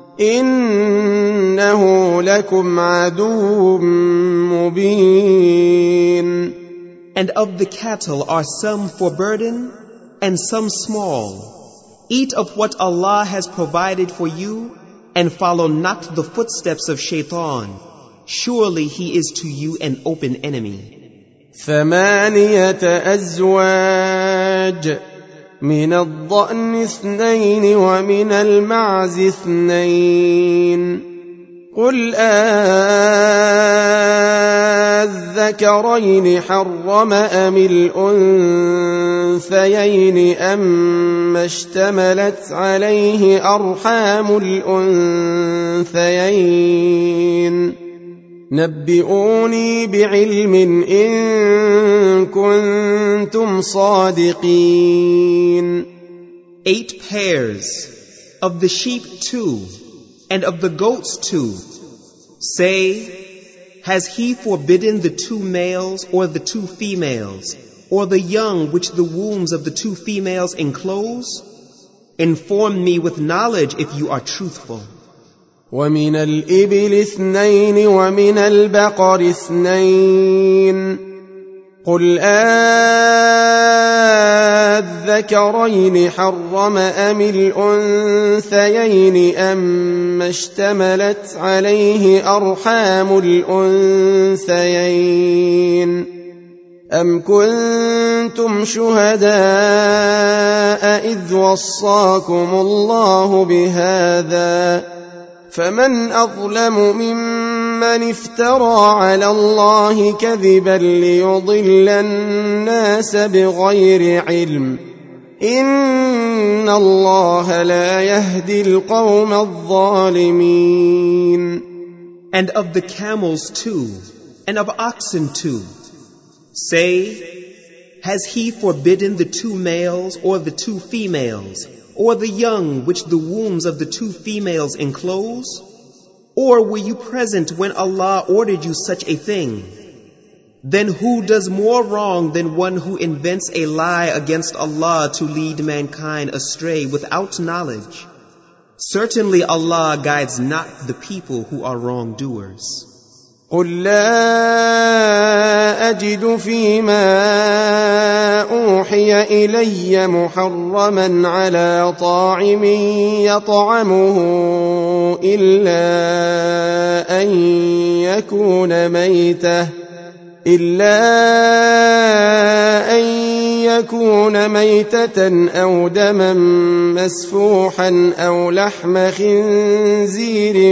Speaker 2: إنه لكم عدو مبين.
Speaker 3: And of the cattle are some for burden and some small. Eat of what Allah has provided for you and follow not the footsteps of shaitan. Surely he is to you an open enemy.
Speaker 2: ثمانية أزواج من الضأن اثنين ومن المعز اثنين قل أذكرين حرم أم الأنثيين أما اشتملت عليه أرحام الأنثيين نبئوني بعلم إن كنتم صادقين.
Speaker 3: Eight pairs, of the sheep two, and of the goats two. Say, has He forbidden the two males or the two females, or the young which the wombs of the two females enclose? Inform me with knowledge if you are truthful.
Speaker 2: ومن الإبل اثنين ومن البقر اثنين قل أذكرين حرم أم الأنثيين أما اشتملت عليه أرحام الأنثيين أم كنتم شهداء إذ وصاكم الله بهذا فمن أظلم ممن افترى على الله كذبا ليضل الناس بغير علم إن الله لا يهدي القوم الظالمين.
Speaker 3: And of the camels too, and of oxen too. Say, has He forbidden the two males or the two females, or the young which the wombs of the two females enclose? Or were you present when Allah ordered you such a thing? Then who does more wrong than one who invents a lie against Allah to lead mankind astray without knowledge? Certainly Allah guides not the people who are wrongdoers.
Speaker 2: قل لا أجد فيما أوحي إلي محرما على طاعم يطعمه إلا أن يكون ميتة إلا أن يكون ميتة أو دما مسفوحا أو لحم خنزير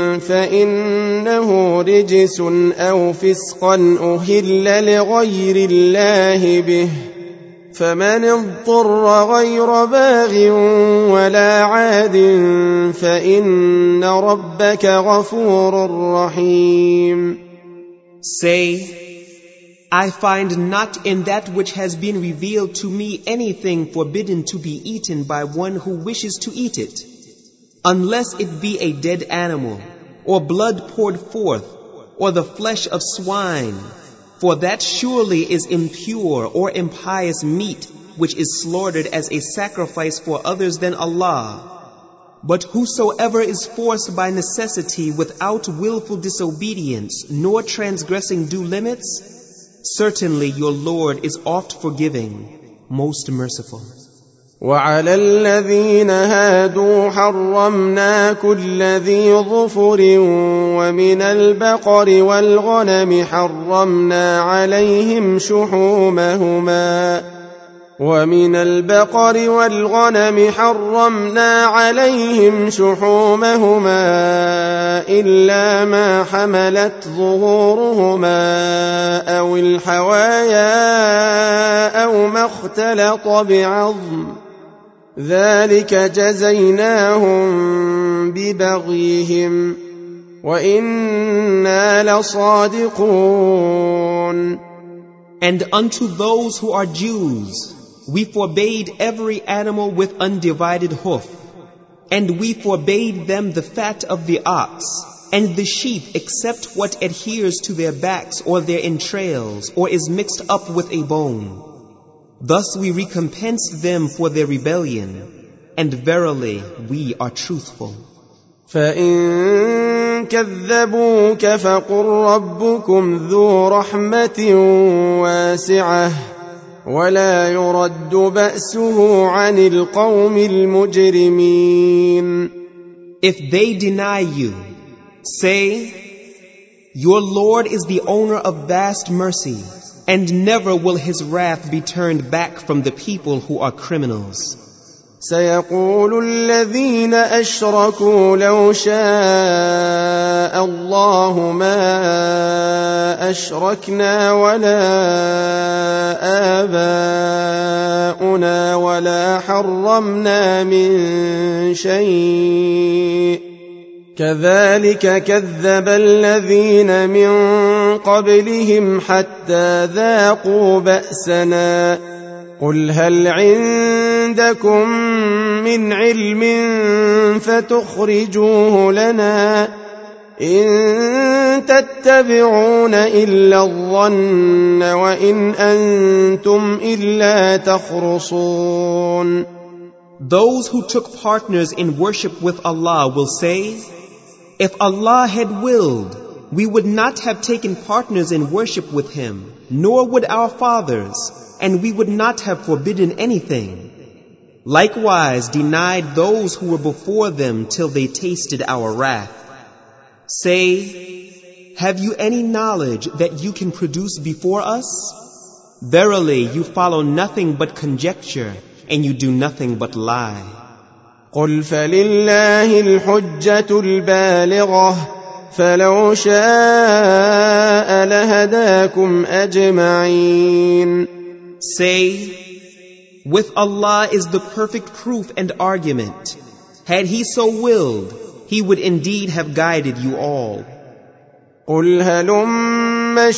Speaker 2: فإنه رجس أو فسقا أهل لغير الله به فمن اضطر غير باغ ولا عاد فإن ربك غفور رحيم.
Speaker 3: Say, I find not in that which has been revealed to me anything forbidden to be eaten by one who wishes to eat it, unless it be a dead animal, or blood poured forth, or the flesh of swine, for that surely is impure or impious meat, which is slaughtered as a sacrifice for others than Allah. But whosoever is forced by necessity without willful disobedience, nor transgressing due limits, certainly your Lord is oft forgiving, most merciful.
Speaker 2: وعلى الذين هادوا حرمنا كل ذي ظفر ومن البقر والغنم حرمنا عليهم شحومهما ومن البقر والغنم حرمنا عليهم شحومهما إلا ما حملت ظهورهما أو الحوايا أو ما اختلط بعظم ذلك جزيناهم ببغيهم وإنا لصادقون.
Speaker 3: And unto those who are Jews, we forbade every animal with undivided hoof, and we forbade them the fat of the ox, and the sheep except what adheres to their backs or their entrails, or is mixed up with a bone. Thus we recompensed them for their rebellion, and verily we are truthful.
Speaker 2: فَإِن كَذَّبُوكَ فَقُل رَّبُّكُمْ ذُو رَحْمَةٍ وَاسِعَةٍ وَلَا يُرَدُّ بَأْسُهُ عَنِ الْقَوْمِ الْمُجْرِمِينَ.
Speaker 3: If they deny you, say, your Lord is the owner of vast mercy, and never will his wrath be turned back from the people who are criminals.
Speaker 2: سيقول الذين أشركوا لو شاء الله ما أشركنا ولا آباؤنا ولا حرمنا من شيء كذلك كذب الذين من قبلهم حتى ذاقوا بأسنا قل هل عندكم من علم فتخرجوه لنا إن تتبعون إلا الظن وإن أنتم إلا تخرصون.
Speaker 3: Those who took partners in worship with Allah will say, if Allah had willed, we would not have taken partners in worship with Him, nor would our fathers, and we would not have forbidden anything. Likewise denied those who were before them till they tasted our wrath. Say, have you any knowledge that you can produce before us? Verily, you follow nothing but conjecture, and you do nothing but lie.
Speaker 2: قل فلله الحجة البالغة فلو شاء لهداكم أجمعين.
Speaker 3: Say, with Allah is the perfect proof and argument. Had He so willed, He would indeed have guided you all.
Speaker 2: قل هلم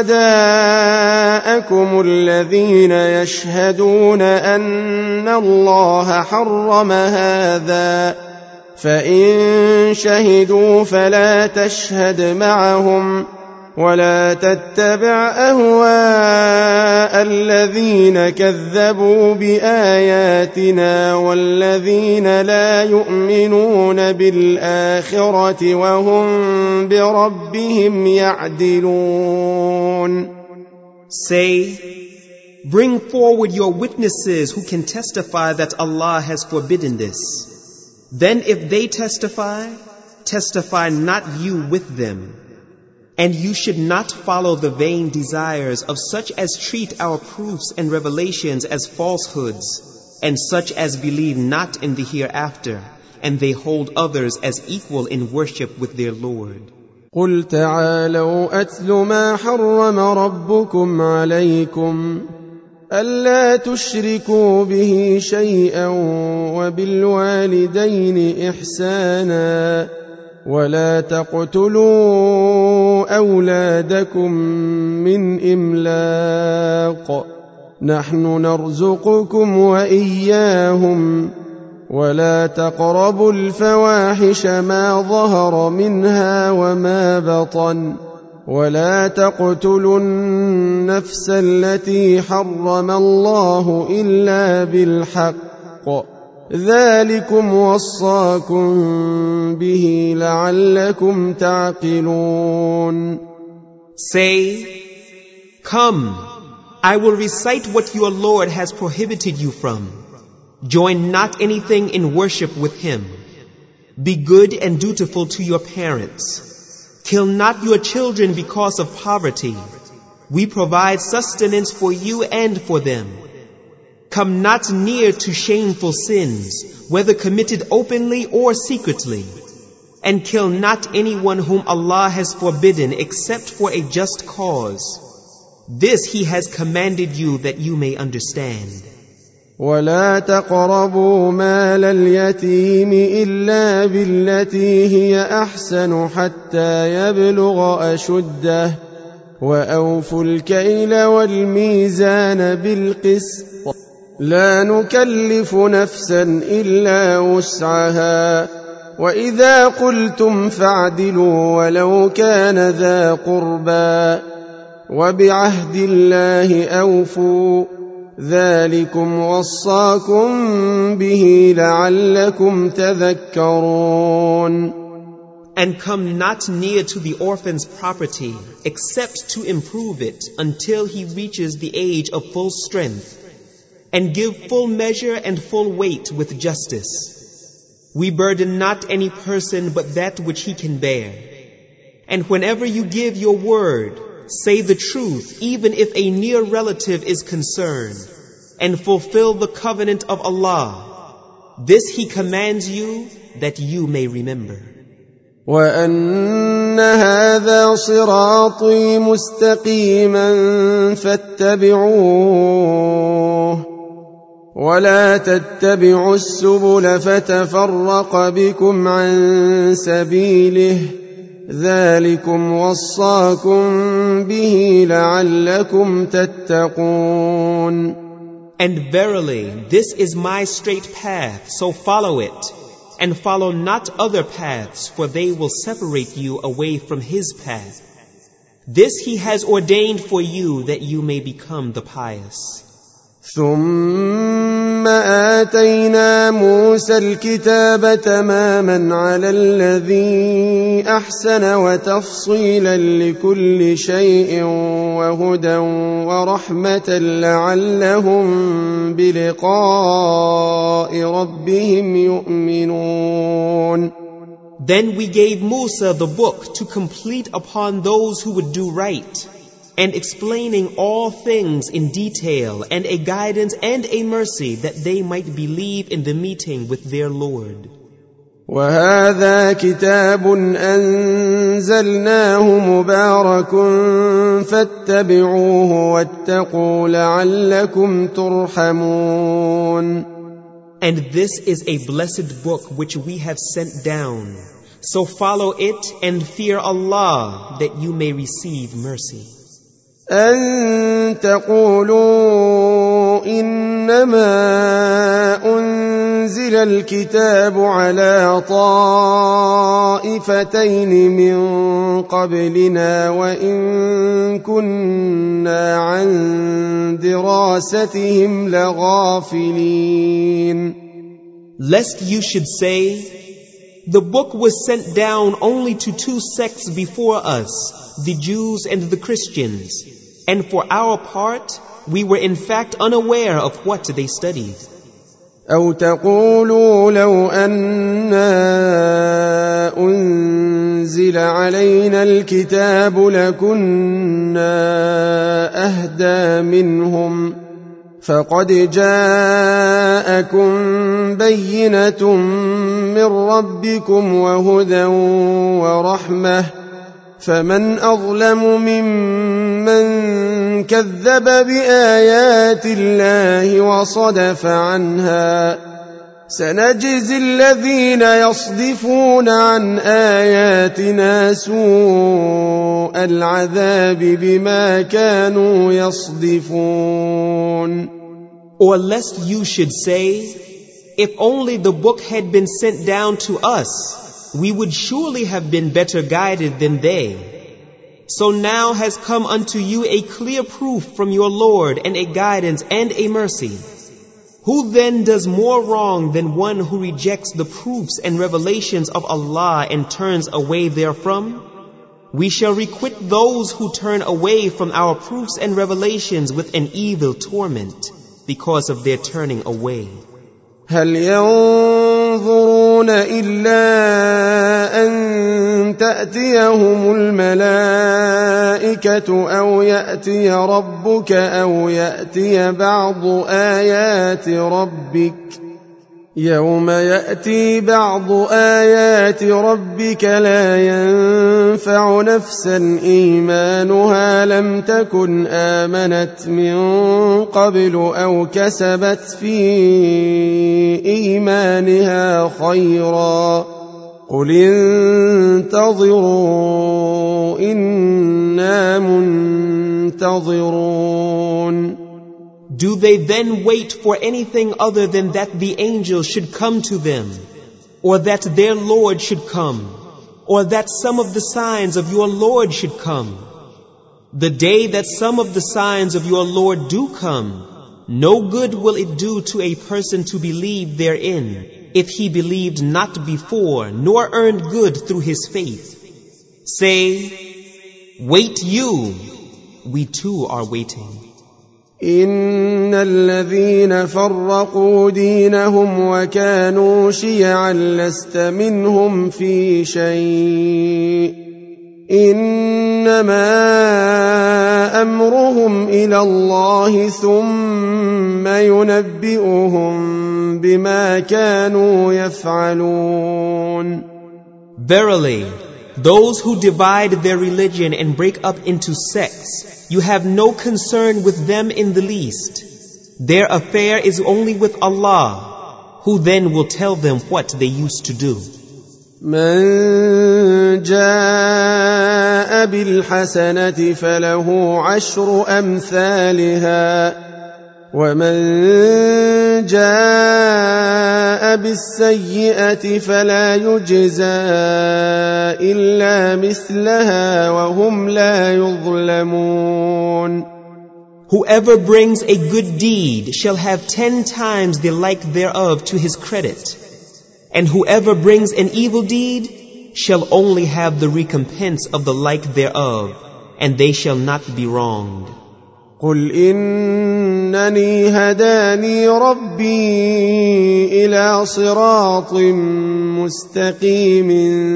Speaker 2: شهداءكم الذين يشهدون أن الله حرم هذا فإن شهدوا فلا تشهد معهم ولا تتبع أهواء الذين كذبوا بآياتنا والذين لا يؤمنون بالآخرة وهم بربهم يعدلون.
Speaker 3: Say, bring forward your witnesses who can testify that Allah has forbidden this. Then if they testify, testify not you with them. And you should not follow the vain desires of such as treat our proofs and revelations as falsehoods, and such as believe not in the hereafter, and they hold others as equal in worship with their Lord.
Speaker 2: قل تعالوا أتل ما حرم ربكم عليكم ألا تشركوا به شيئا وبالوالدين إحسانا ولا تقتلوا أولادكم من إملاق نحن نرزقكم وإياهم ولا تقربوا الفواحش ما ظهر منها وما بطن ولا تقتلوا النفس التي حرم الله إلا بالحق ذلكم وصاكم به لعلكم تعقلون.
Speaker 3: Say, come, I will recite what your Lord has prohibited you from. Join not anything in worship with him. Be good and dutiful to your parents. Kill not your children because of poverty. We provide sustenance for you and for them. Come not near to shameful sins, whether committed openly or secretly. And kill not anyone whom Allah has forbidden except for a just cause. This he has commanded you that you may understand.
Speaker 2: ولا تقربوا مال اليتيم إلا بالتي هي أحسن حتى يبلغ أشده وأوفوا الكيل والميزان بالقسط لا نكلف نفسا إلا وسعها وإذا قلتم فاعدلوا ولو كان ذا قربى وبعهد الله أوفوا ذلكم وصاكم به لعلكم تذكرون.
Speaker 3: And come not near to the orphan's property except to improve it until he reaches the age of full strength, and give full measure and full weight with justice. We burden not any person but that which he can bear. And whenever you give your word, say the truth, even if a near relative is concerned, and fulfill the covenant of Allah. This he commands you that you may remember.
Speaker 2: وَأَنَّ هَذَا صِرَاطِي مُسْتَقِيمًا فَاتَّبِعُوهُ وَلَا تَتَّبِعُوا السُّبُلَ فَتَفَرَّقَ بِكُمْ عَن سَبِيلِهِ ذلكم وصاكم به لعلكم تتقون.
Speaker 3: And verily, this is my straight path, so follow it, and follow not other paths, for they will separate you away from his path. This he has ordained for you that you may become the pious.
Speaker 2: ثم آتينا موسى الكتاب تماما على الذي أحسن وتفصيلا لكل شيء وهدى ورحمة لعلهم بلقاء ربهم يؤمنون.
Speaker 3: Then we gave Musa the book to complete upon those who would do right, and explaining all things in detail, and a guidance and a mercy that they might believe in the meeting with their Lord.
Speaker 2: وَهَذَا كِتَابٌ أَنزَلْنَاهُ مُبَارَكٌ فَاتَّبِعُوهُ وَاتَّقُوا لَعَلَّكُمْ تُرْحَمُونَ.
Speaker 3: And this is a blessed book which we have sent down. So follow it and fear Allah that you may receive mercy.
Speaker 2: أن تقولوا إنما أنزل الكتاب على طائفتين من قبلنا وإن كنا عن دراستهم لغافلين.
Speaker 3: Lest you should say, the book was sent down only to two sects before us, the Jews and the Christians, and for our part, we were in fact unaware of what they studied.
Speaker 2: أو تقولوا لو أنا أنزل علينا الكتاب لكنا أهدى منهم فقد جاءكم بينة من ربكم وهدى ورحمة فمن أظلم ممن كذب بآيات الله وصدف عنها سنجزي الذين يصدفون عن آياتنا سوء العذاب بما كانوا يصدفون.
Speaker 3: Or lest you should say, if only the book had been sent down to us, we would surely have been better guided than they. So now has come unto you a clear proof from your Lord and a guidance and a mercy. Who then does more wrong than one who rejects the proofs and revelations of Allah and turns away therefrom? We shall requite those who turn away from our proofs and revelations with an evil torment because of their turning away.
Speaker 2: هل ينظرون إلا أن تأتيهم الملائكة أو يأتي ربك أو يأتي بعض آيات ربك يوم يأتي بعض آيات ربك لا ينفع نفسا إيمانها لم تكن آمنت من قبل أو كسبت في إيمانها خيرا قل انتظروا إنا منتظرون.
Speaker 3: Do they then wait for anything other than that the angel should come to them, or that their Lord should come, or that some of the signs of your Lord should come? The day that some of the signs of your Lord do come, no good will it do to a person to believe therein, if he believed not before, nor earned good through his faith. Say, wait you, we too are waiting.
Speaker 2: إن الذين فرقوا دينهم وكانوا شيعا لست منهم في شيء إنما أمرهم إلى الله ثم ينبئهم بما كانوا يفعلون.
Speaker 3: Verily, those who divide their religion and break up into sects, you have no concern with them in the least. Their affair is only with Allah, who then will tell them what they used to do.
Speaker 2: من جاء بالحسنة فله عشر أمثالها ومن جاء بالسيئة فلا يجزى إلا مثلها وهم لا يظلمون.
Speaker 3: Whoever brings a good deed shall have ten times the like thereof to his credit, and whoever brings an evil deed shall only have the recompense of the like thereof, and they shall not be wronged.
Speaker 2: قل إنني هداني ربي إلى صراط مستقيم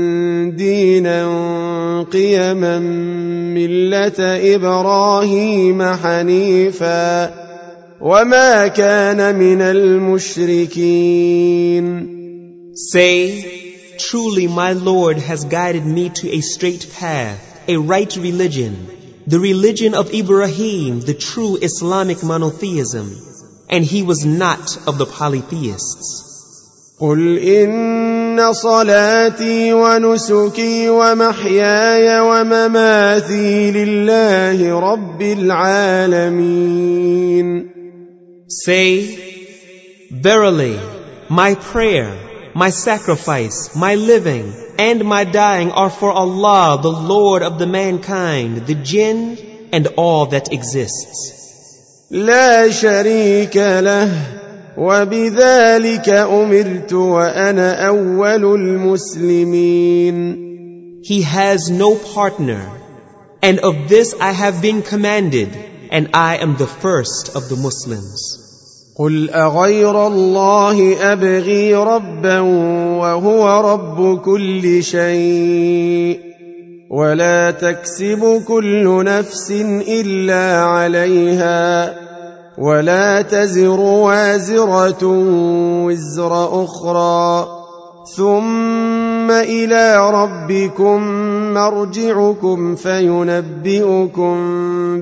Speaker 2: دينا قيما ملة إبراهيم حنيفا وما كان من المشركين.
Speaker 3: Say, truly my Lord has guided me to a straight path, a right religion, the religion of Ibrahim, the true Islamic monotheism, and he was not of the polytheists.
Speaker 2: قل إن صلاتي ونسكي ومحياي ومماتي لله رب العالمين.
Speaker 3: Say, verily, my prayer, my sacrifice, my living, and my dying are for Allah, the Lord of the mankind, the jinn, and all that exists.
Speaker 2: لا شريك له وبذلك أمرت وأنا أول المسلمين.
Speaker 3: He has no partner, and of this I have been commanded, and I am the first of the Muslims.
Speaker 2: قل أغير الله أبغي ربا وهو رب كل شيء ولا تكسب كل نفس إلا عليها ولا تزر وازرة وزر أخرى ثم إلى ربكم مرجعكم فينبئكم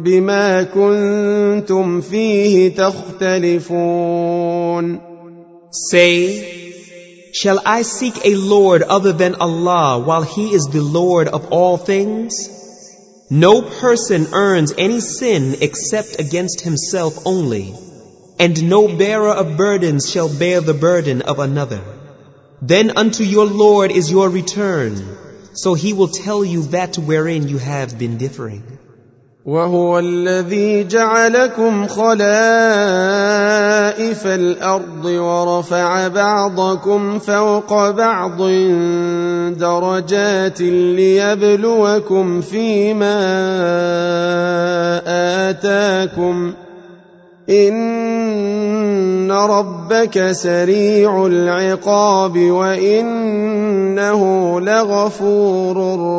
Speaker 2: بما كنتم فيه تختلفون.
Speaker 3: Say, shall I seek a Lord other than Allah while He is the Lord of all things? No person earns any sin except against himself only, and no bearer of burdens shall bear the burden of another. Then unto your Lord is your return, so He will tell you that wherein you have been differing.
Speaker 2: وهو الذي جعلكم خلائف الأرض ورفع بعضكم فوق بعض درجات ليبلوكم فيما آتاكم إن ربك سريع العقاب وإنه لغفور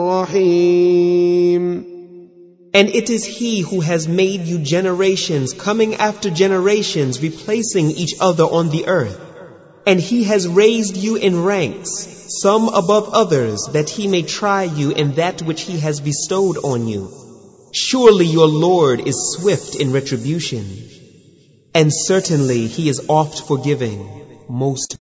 Speaker 2: رحيم.
Speaker 3: And it is He who has made you generations coming after generations, replacing each other on the earth. And He has raised you in ranks, some above others, that He may try you in that which He has bestowed on you. Surely your Lord is swift in retribution, and certainly He is oft forgiving, most